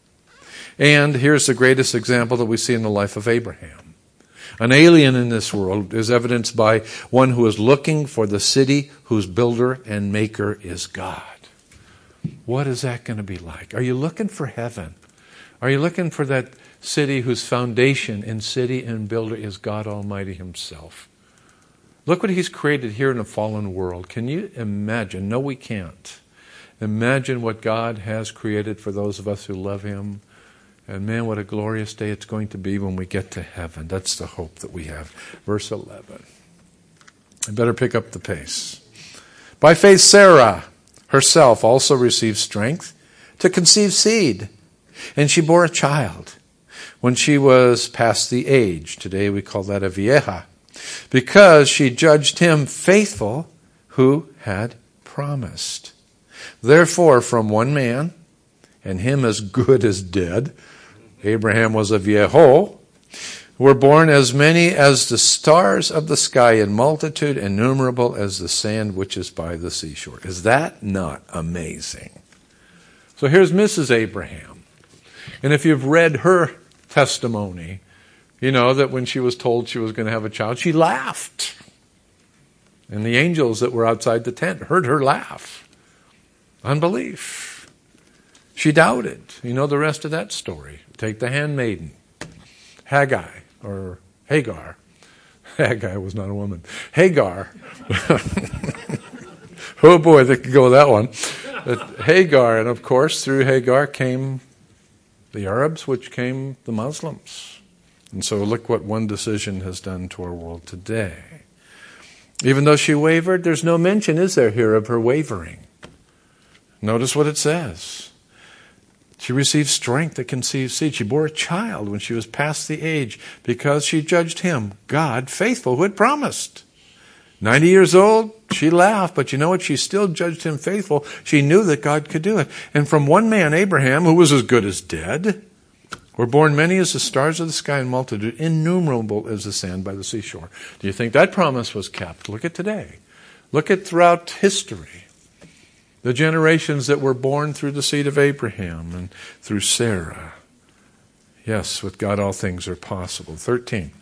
And here's the greatest example that we see in the life of Abraham. An alien in this world is evidenced by one who is looking for the city whose builder and maker is God. What is that going to be like? Are you looking for heaven? Are you looking for that city whose foundation and city and builder is God Almighty Himself? Look what He's created here in a fallen world. Can you imagine? No, we can't. Imagine what God has created for those of us who love Him. And man, what a glorious day it's going to be when we get to heaven. That's the hope that we have. Verse 11. I better pick up the pace. By faith, Sarah herself also received strength to conceive seed, and she bore a child when she was past the age. Today we call that a vieja, because she judged him faithful who had promised. Therefore, from one man, and him as good as dead, Abraham was a viejo, were born as many as the stars of the sky in multitude, innumerable as the sand which is by the seashore. Is that not amazing? So here's Mrs. Abraham. And if you've read her testimony, you know that when she was told she was going to have a child, she laughed. And the angels that were outside the tent heard her laugh. Unbelief. She doubted. You know the rest of that story. Take the handmaiden, Haggai, or Hagar. Haggai was not a woman. Hagar. Oh boy, they could go with that one. But Hagar, and of course through Hagar came the Arabs, which came the Muslims. And so look what one decision has done to our world today. Even though she wavered, there's no mention, is there here, of her wavering. Notice what it says. She received strength to conceive seed. She bore a child when she was past the age because she judged him, God, faithful, who had promised. 90 years old, she laughed, but you know what? She still judged him faithful. She knew that God could do it. And from one man, Abraham, who was as good as dead, were born many as the stars of the sky and multitude, innumerable as the sand by the seashore. Do you think that promise was kept? Look at today. Look at throughout history. The generations that were born through the seed of Abraham and through Sarah. Yes, with God all things are possible. 13.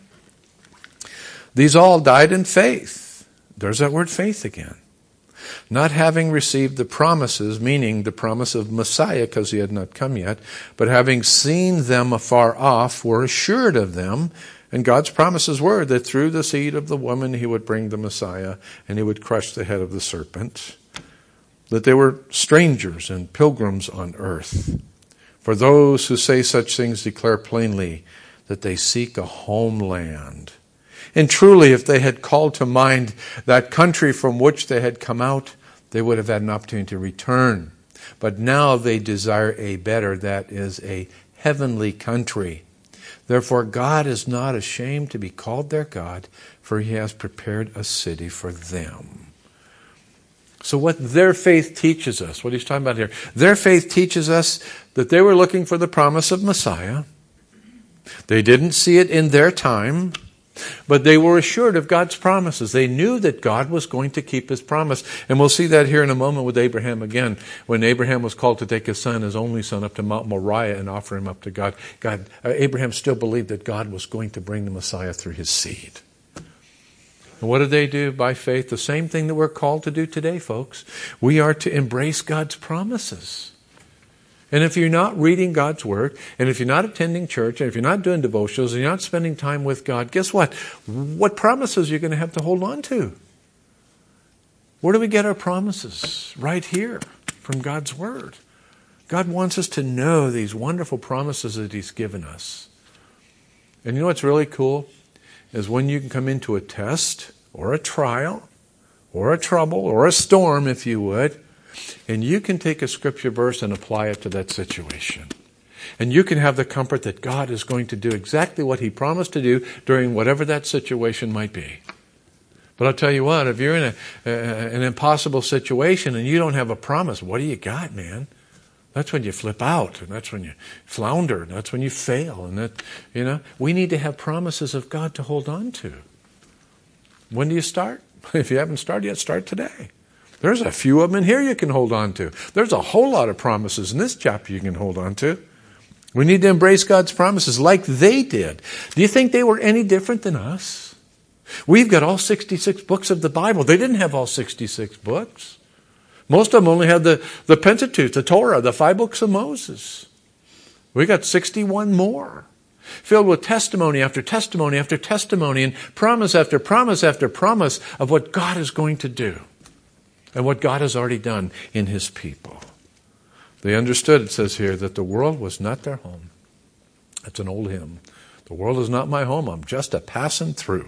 These all died in faith. There's that word faith again. Not having received the promises, meaning the promise of Messiah, because he had not come yet, but having seen them afar off, were assured of them. And God's promises were that through the seed of the woman he would bring the Messiah and he would crush the head of the serpent. That they were strangers and pilgrims on earth. For those who say such things declare plainly that they seek a homeland. And truly, if they had called to mind that country from which they had come out, they would have had an opportunity to return. But now they desire a better, that is, a heavenly country. Therefore, God is not ashamed to be called their God, for he has prepared a city for them. So what their faith teaches us, what he's talking about here, their faith teaches us that they were looking for the promise of Messiah. They didn't see it in their time, but they were assured of God's promises. They knew that God was going to keep his promise. And we'll see that here in a moment with Abraham again. When Abraham was called to take his son, his only son, up to Mount Moriah and offer him up to God, Abraham still believed that God was going to bring the Messiah through his seed. And what did they do by faith? The same thing that we're called to do today, folks. We are to embrace God's promises. And if you're not reading God's Word, and if you're not attending church, and if you're not doing devotionals, and you're not spending time with God, guess what? What promises are you going to have to hold on to? Where do we get our promises? Right here, from God's Word. God wants us to know these wonderful promises that he's given us. And you know what's really cool? Is when you can come into a test, or a trial, or a trouble, or a storm, if you would, and you can take a scripture verse and apply it to that situation. And you can have the comfort that God is going to do exactly what he promised to do during whatever that situation might be. But I'll tell you what, if you're in an impossible situation and you don't have a promise, what do you got, man? That's when you flip out, and that's when you flounder, and that's when you fail. And we need to have promises of God to hold on to. When do you start? If you haven't started yet, start today. There's a few of them in here you can hold on to. There's a whole lot of promises in this chapter you can hold on to. We need to embrace God's promises like they did. Do you think they were any different than us? We've got all 66 books of the Bible. They didn't have all 66 books. Most of them only had the Pentateuch, the Torah, the 5 books of Moses. We got 61 more, filled with testimony after testimony after testimony and promise after promise after promise of what God is going to do and what God has already done in his people. They understood, it says here, that the world was not their home. That's an old hymn. The world is not my home. I'm just a passing through.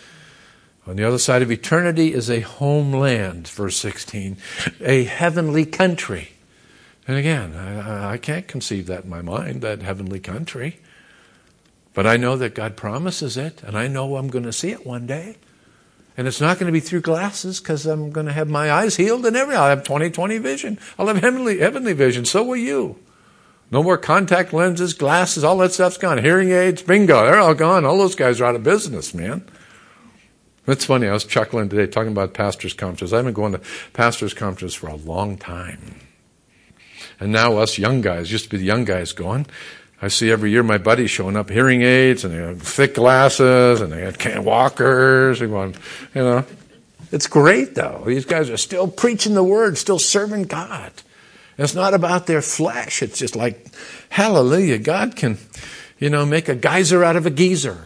On the other side of eternity is a homeland, verse 16, a heavenly country. And again, I can't conceive that in my mind, that heavenly country. But I know that God promises it, and I know I'm going to see it one day. And it's not going to be through glasses, because I'm going to have my eyes healed and everything. I'll have 20/20 vision. I'll have heavenly vision. So will you. No more contact lenses, glasses, all that stuff's gone. Hearing aids, bingo, they're all gone. All those guys are out of business, man. It's funny, I was chuckling today talking about pastors' conferences. I've been going to pastors' conferences for a long time. And now us young guys, used to be the young guys going, I see every year my buddies showing up, hearing aids, and they have thick glasses, and they have walkers, and going, It's great, though. These guys are still preaching the word, still serving God. And it's not about their flesh. It's just like, hallelujah, God can, make a geyser out of a geezer,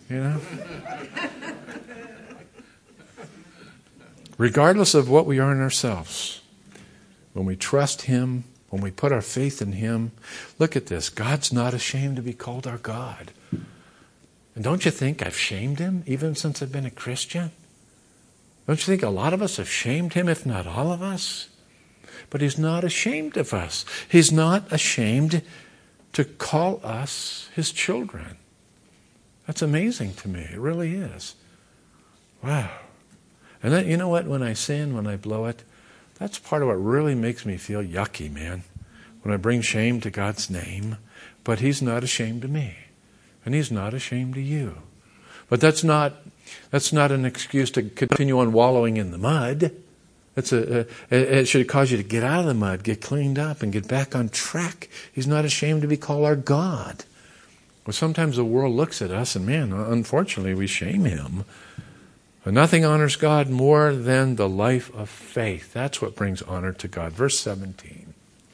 Regardless of what we are in ourselves, when we trust him, when we put our faith in him, look at this. God's not ashamed to be called our God. And don't you think I've shamed him even since I've been a Christian? Don't you think a lot of us have shamed him, if not all of us? But He's not ashamed of us. He's not ashamed to call us His children. That's amazing to me. It really is. Wow. And then, you know what? When I sin, when I blow it, that's part of what really makes me feel yucky, man. When I bring shame to God's name. But He's not ashamed of me. And He's not ashamed of you. But that's not an excuse to continue on wallowing in the mud. It should cause you to get out of the mud, get cleaned up, and get back on track. He's not ashamed to be called our God. Well, sometimes the world looks at us, and man, unfortunately, we shame Him. But nothing honors God more than the life of faith. That's what brings honor to God. Verse 17.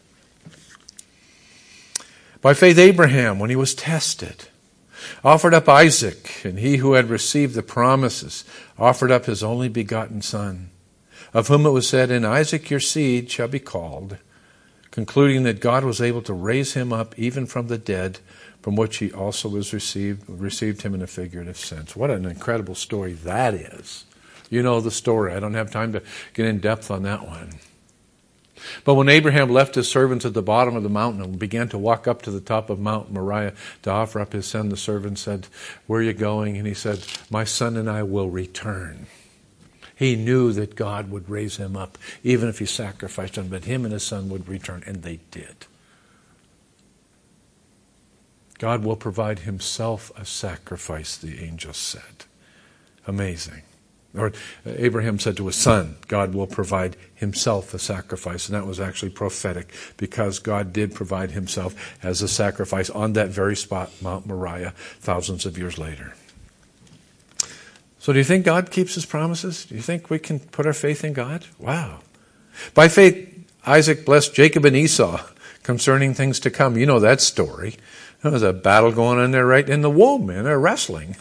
By faith, Abraham, when he was tested, offered up Isaac, and he who had received the promises offered up his only begotten son, of whom it was said, in Isaac your seed shall be called, concluding that God was able to raise him up even from the dead, from which he also was received him in a figurative sense. What an incredible story that is. You know the story. I don't have time to get in depth on that one. But when Abraham left his servants at the bottom of the mountain and began to walk up to the top of Mount Moriah to offer up his son, the servant said, where are you going? And he said, my son and I will return. He knew that God would raise him up, even if he sacrificed him, but him and his son would return, and they did. God will provide Himself a sacrifice, the angel said. Amazing. Or Abraham said to his son, God will provide Himself a sacrifice. And that was actually prophetic, because God did provide Himself as a sacrifice on that very spot, Mount Moriah, thousands of years later. So do you think God keeps His promises? Do you think we can put our faith in God? Wow. By faith, Isaac blessed Jacob and Esau concerning things to come. You know that story. There was a battle going on there right in the womb, man. They're wrestling.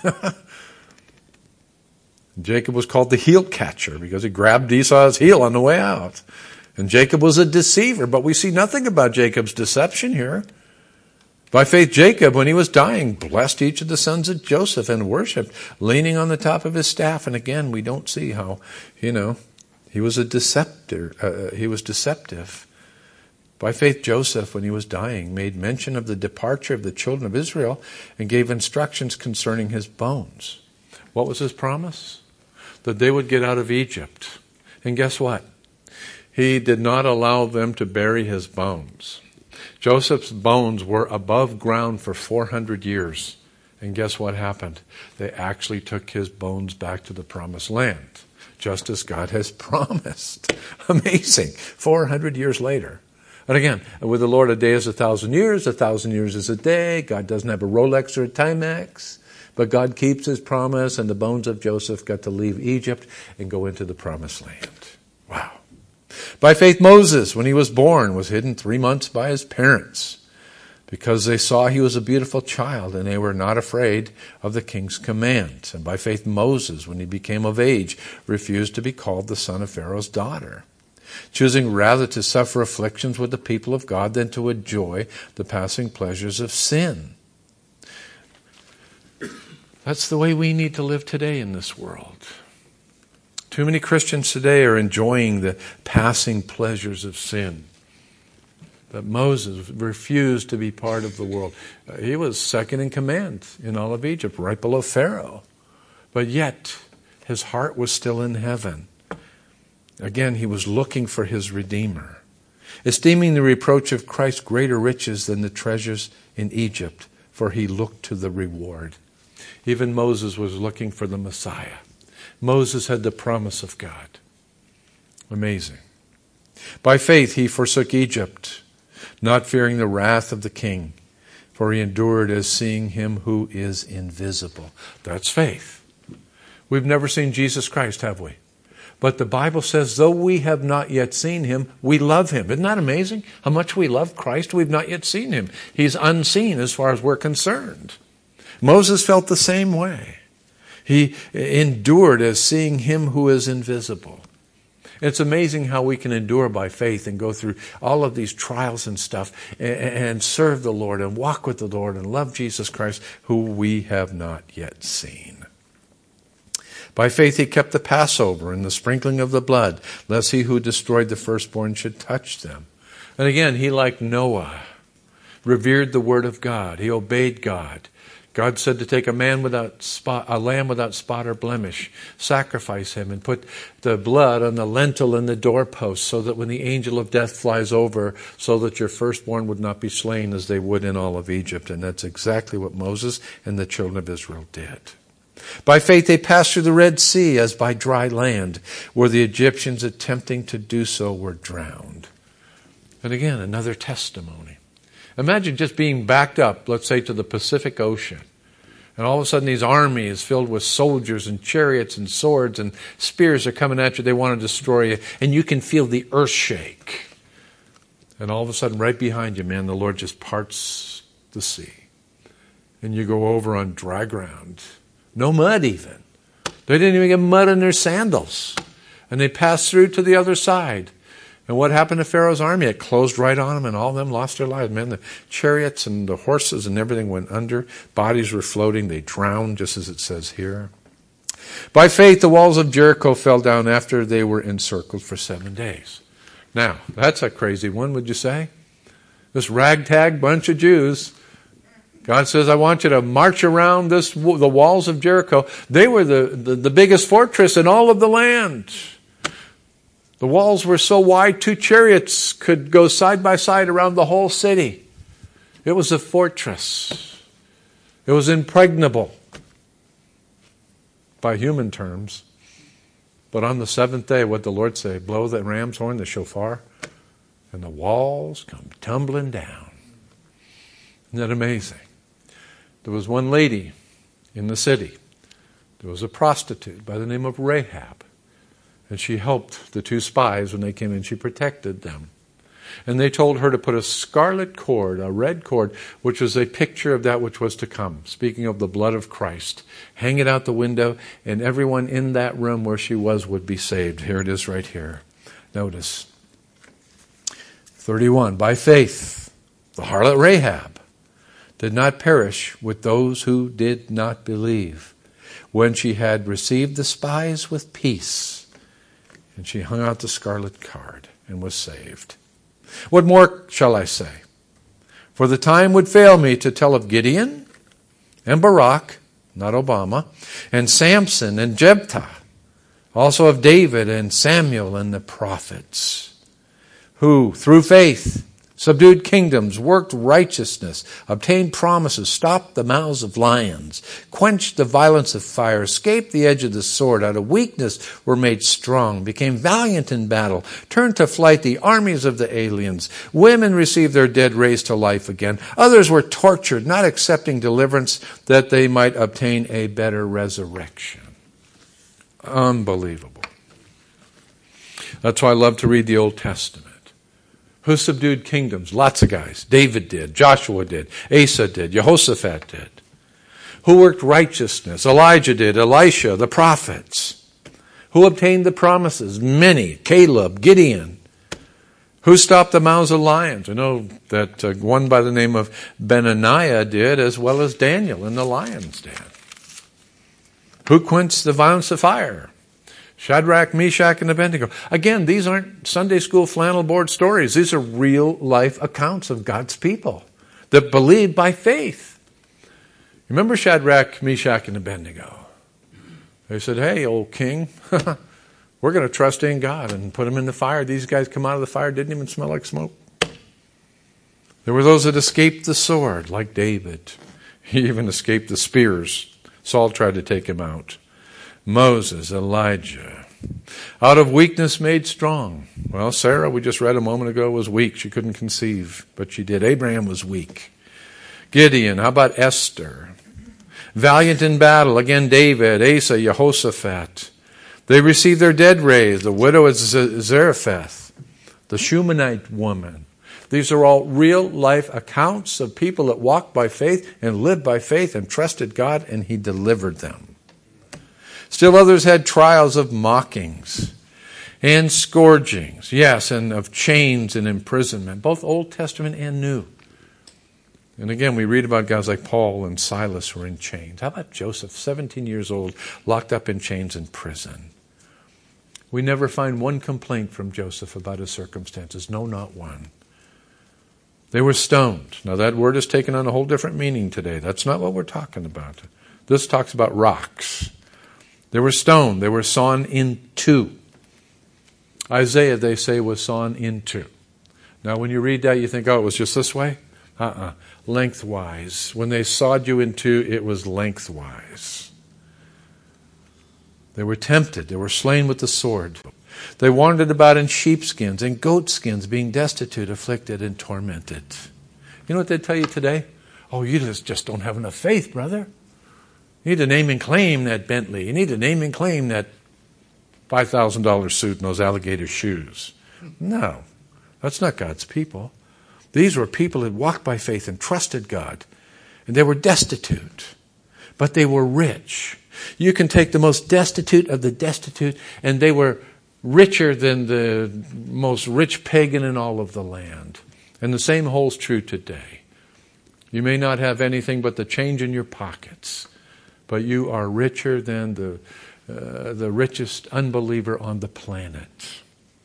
Jacob was called the heel catcher because he grabbed Esau's heel on the way out. And Jacob was a deceiver, but we see nothing about Jacob's deception here. By faith, Jacob, when he was dying, blessed each of the sons of Joseph and worshipped, leaning on the top of his staff. And again, we don't see how, he was a deceptor. He was deceptive. By faith, Joseph, when he was dying, made mention of the departure of the children of Israel and gave instructions concerning his bones. What was his promise? That they would get out of Egypt. And guess what? He did not allow them to bury his bones. Joseph's bones were above ground for 400 years. And guess what happened? They actually took his bones back to the promised land, just as God has promised. Amazing. 400 years later. But again, with the Lord, a day is 1,000 years. 1,000 years is a day. God doesn't have a Rolex or a Timex. But God keeps His promise, and the bones of Joseph got to leave Egypt and go into the promised land. Wow. By faith, Moses, when he was born, was hidden 3 months by his parents, because they saw he was a beautiful child, and they were not afraid of the king's command. And by faith, Moses, when he became of age, refused to be called the son of Pharaoh's daughter, choosing rather to suffer afflictions with the people of God than to enjoy the passing pleasures of sin. That's the way we need to live today in this world. Too many Christians today are enjoying the passing pleasures of sin. But Moses refused to be part of the world. He was second in command in all of Egypt, right below Pharaoh. But yet, his heart was still in heaven. Again, he was looking for his Redeemer, esteeming the reproach of Christ greater riches than the treasures in Egypt, for he looked to the reward. Even Moses was looking for the Messiah. Moses had the promise of God. Amazing. By faith he forsook Egypt, not fearing the wrath of the king, for he endured as seeing him who is invisible. That's faith. We've never seen Jesus Christ, have we? But the Bible says, though we have not yet seen him, we love him. Isn't that amazing? How much we love Christ, we've not yet seen him. He's unseen as far as we're concerned. Moses felt the same way. He endured as seeing him who is invisible. It's amazing how we can endure by faith and go through all of these trials and stuff and serve the Lord and walk with the Lord and love Jesus Christ, who we have not yet seen. By faith he kept the Passover and the sprinkling of the blood, lest he who destroyed the firstborn should touch them. And again, he, like Noah, revered the word of God. He obeyed God. God said to take a lamb without spot or blemish, sacrifice him, and put the blood on the lintel and the doorpost, so that when the angel of death flies over, so that your firstborn would not be slain as they would in all of Egypt. And that's exactly what Moses and the children of Israel did. By faith they passed through the Red Sea as by dry land, where the Egyptians attempting to do so were drowned. And again, another testimony. Imagine just being backed up, let's say, to the Pacific Ocean. And all of a sudden these armies filled with soldiers and chariots and swords and spears are coming at you. They want to destroy you. And you can feel the earth shake. And all of a sudden right behind you, man, the Lord just parts the sea. And you go over on dry ground. No mud even. They didn't even get mud in their sandals. And they passed through to the other side. And what happened to Pharaoh's army? It closed right on them, and all of them lost their lives. Man, the chariots and the horses and everything went under. Bodies were floating. They drowned, just as it says here. By faith, the walls of Jericho fell down after they were encircled for 7 days. Now, that's a crazy one, would you say? This ragtag bunch of Jews. God says, I want you to march around the walls of Jericho. They were the biggest fortress in all of the land. The walls were so wide, 2 chariots could go side by side around the whole city. It was a fortress. It was impregnable by human terms. But on the 7th day, what did the Lord say? Blow the ram's horn, the shofar, and the walls come tumbling down. Isn't that amazing? There was one lady in the city. There was a prostitute by the name of Rahab. And she helped the 2 spies when they came in. She protected them. And they told her to put a scarlet cord, a red cord, which was a picture of that which was to come. Speaking of the blood of Christ. Hang it out the window, and everyone in that room where she was would be saved. Here it is right here. Notice. 31. By faith, the harlot Rahab did not perish with those who did not believe, when she had received the spies with peace. And she hung out the scarlet card and was saved. What more shall I say? For the time would fail me to tell of Gideon and Barak, not Obama, and Samson and Jephthah, also of David and Samuel and the prophets, who through faith subdued kingdoms, worked righteousness, obtained promises, stopped the mouths of lions, quenched the violence of fire, escaped the edge of the sword, out of weakness were made strong, became valiant in battle, turned to flight the armies of the aliens. Women received their dead raised to life again. Others were tortured, not accepting deliverance, that they might obtain a better resurrection. Unbelievable. That's why I love to read the Old Testament. Who subdued kingdoms? Lots of guys. David did. Joshua did. Asa did. Jehoshaphat did. Who worked righteousness? Elijah did. Elisha, the prophets. Who obtained the promises? Many. Caleb, Gideon. Who stopped the mouths of lions? I know that one by the name of Benaniah did, as well as Daniel in the lion's den. Who quenched the violence of fire? Shadrach, Meshach, and Abednego. Again, these aren't Sunday school flannel board stories. These are real life accounts of God's people that believed by faith. Remember Shadrach, Meshach, and Abednego? They said, hey, old king, we're going to trust in God and put them in the fire. These guys come out of the fire, didn't even smell like smoke. There were those that escaped the sword, like David. He even escaped the spears. Saul tried to take him out. Moses, Elijah, out of weakness made strong. Well, Sarah, we just read a moment ago, was weak. She couldn't conceive, but she did. Abraham was weak. Gideon, how about Esther? Valiant in battle, again David, Asa, Jehoshaphat. They received their dead raised. The widow of Zarephath, the Shunammite woman. These are all real life accounts of people that walked by faith and lived by faith and trusted God, and He delivered them. Still others had trials of mockings and scourgings, yes, and of chains and imprisonment, both Old Testament and New. And again, we read about guys like Paul and Silas who were in chains. How about Joseph, 17 years old, locked up in chains in prison? We never find one complaint from Joseph about his circumstances. No, not one. They were stoned. Now that word is taken on a whole different meaning today. That's not what we're talking about. This talks about rocks. They were stoned. They were sawn in two. Isaiah, they say, was sawn in two. Now when you read that, you think, oh, it was just this way? Lengthwise. When they sawed you in two, it was lengthwise. They were tempted. They were slain with the sword. They wandered about in sheepskins and goatskins, being destitute, afflicted, and tormented. You know what they tell you today? Oh, you just don't have enough faith, brother. You need to name and claim that Bentley. You need to name and claim that $5,000 suit and those alligator shoes. No, that's not God's people. These were people that walked by faith and trusted God. And they were destitute, but they were rich. You can take the most destitute of the destitute, and they were richer than the most rich pagan in all of the land. And the same holds true today. You may not have anything but the change in your pockets, but you are richer than the richest unbeliever on the planet.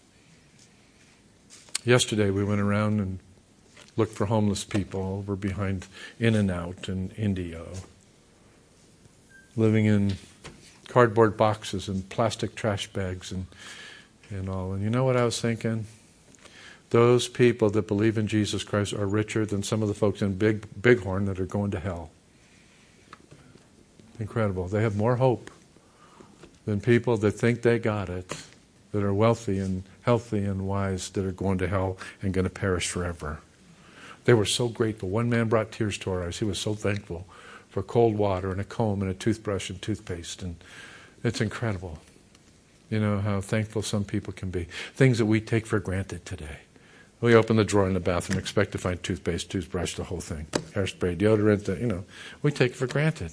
Yesterday we went around and looked for homeless people over behind In-N-Out in Indio, living in cardboard boxes and plastic trash bags and all. And you know what I was thinking? Those people that believe in Jesus Christ are richer than some of the folks in Bighorn that are going to hell. Incredible. They have more hope than people that think they got it, that are wealthy and healthy and wise, that are going to hell and going to perish forever. They were so grateful. One man brought tears to our eyes. He was so thankful for cold water and a comb and a toothbrush and toothpaste. And it's incredible. You know how thankful some people can be. Things that we take for granted today. We open the drawer in the bathroom, expect to find toothpaste, toothbrush, the whole thing. Hairspray, deodorant, we take it for granted.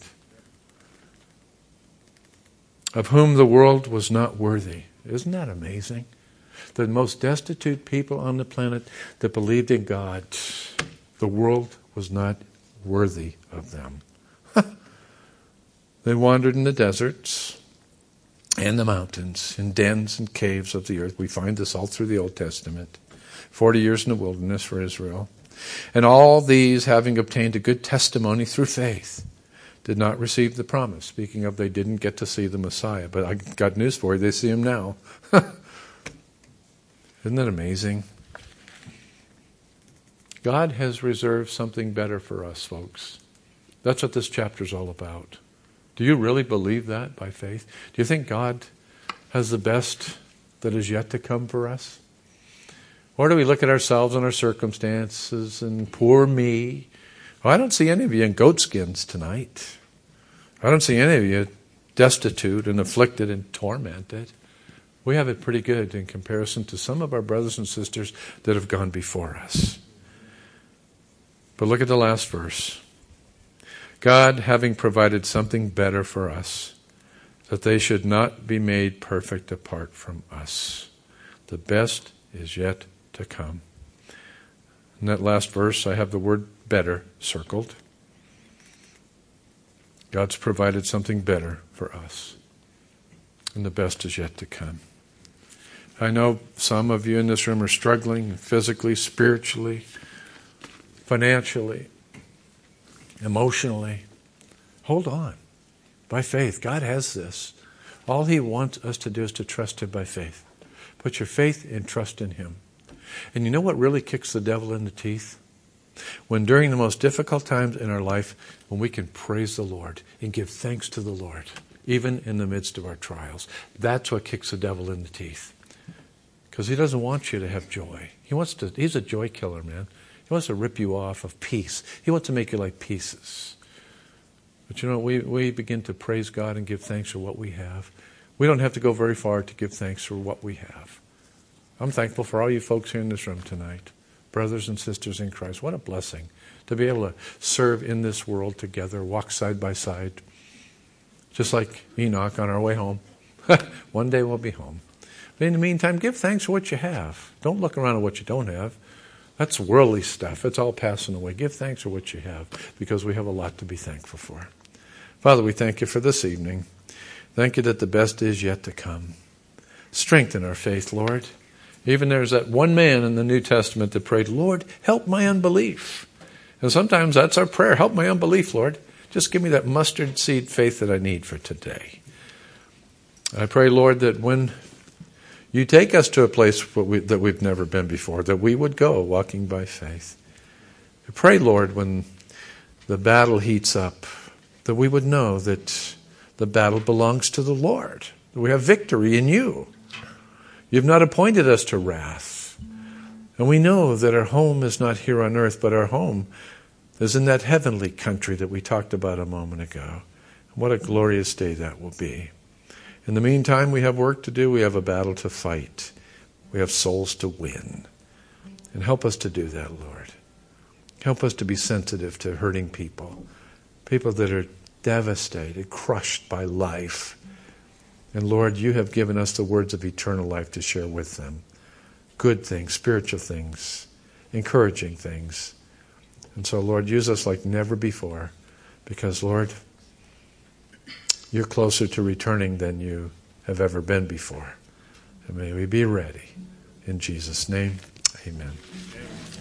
Of whom the world was not worthy. Isn't that amazing? The most destitute people on the planet that believed in God, the world was not worthy of them. They wandered in the deserts and the mountains, in dens and caves of the earth. We find this all through the Old Testament. 40 years in the wilderness for Israel. And all these, having obtained a good testimony through faith, did not receive the promise. Speaking of, they didn't get to see the Messiah. But I got news for you, they see him now. Isn't that amazing? God has reserved something better for us, folks. That's what this chapter is all about. Do you really believe that by faith? Do you think God has the best that is yet to come for us? Or do we look at ourselves and our circumstances and poor me? Well, I don't see any of you in goatskins tonight. I don't see any of you destitute and afflicted and tormented. We have it pretty good in comparison to some of our brothers and sisters that have gone before us. But look at the last verse. God, having provided something better for us, that they should not be made perfect apart from us. The best is yet to come. In that last verse, I have the word better circled. God's provided something better for us, and the best is yet to come. I know some of you in this room are struggling physically, spiritually, financially, emotionally. Hold on. By faith, God has this. All He wants us to do is to trust Him by faith. Put your faith and trust in Him. And you know what really kicks the devil in the teeth? When during the most difficult times in our life, when we can praise the Lord and give thanks to the Lord, even in the midst of our trials. That's what kicks the devil in the teeth. Because he doesn't want you to have joy. He's a joy killer, man. He wants to rip you off of peace. He wants to make you like pieces. But you know, we begin to praise God and give thanks for what we have. We don't have to go very far to give thanks for what we have. I'm thankful for all you folks here in this room tonight. Brothers and sisters in Christ. What a blessing to be able to serve in this world together, walk side by side. Just like Enoch on our way home. One day we'll be home. But in the meantime, give thanks for what you have. Don't look around at what you don't have. That's worldly stuff. It's all passing away. Give thanks for what you have, because we have a lot to be thankful for. Father, we thank you for this evening. Thank you that the best is yet to come. Strengthen our faith, Lord. Even there's that one man in the New Testament that prayed, Lord, help my unbelief. And sometimes that's our prayer. Help my unbelief, Lord. Just give me that mustard seed faith that I need for today. I pray, Lord, that when you take us to a place that we've never been before, that we would go walking by faith. I pray, Lord, when the battle heats up, that we would know that the battle belongs to the Lord, that we have victory in you. You've not appointed us to wrath. And we know that our home is not here on earth, but our home is in that heavenly country that we talked about a moment ago. What a glorious day that will be. In the meantime, we have work to do. We have a battle to fight. We have souls to win. And help us to do that, Lord. Help us to be sensitive to hurting people. People that are devastated, crushed by life. And Lord, you have given us the words of eternal life to share with them. Good things, spiritual things, encouraging things. And so, Lord, use us like never before. Because, Lord, you're closer to returning than you have ever been before. And may we be ready. In Jesus' name, amen.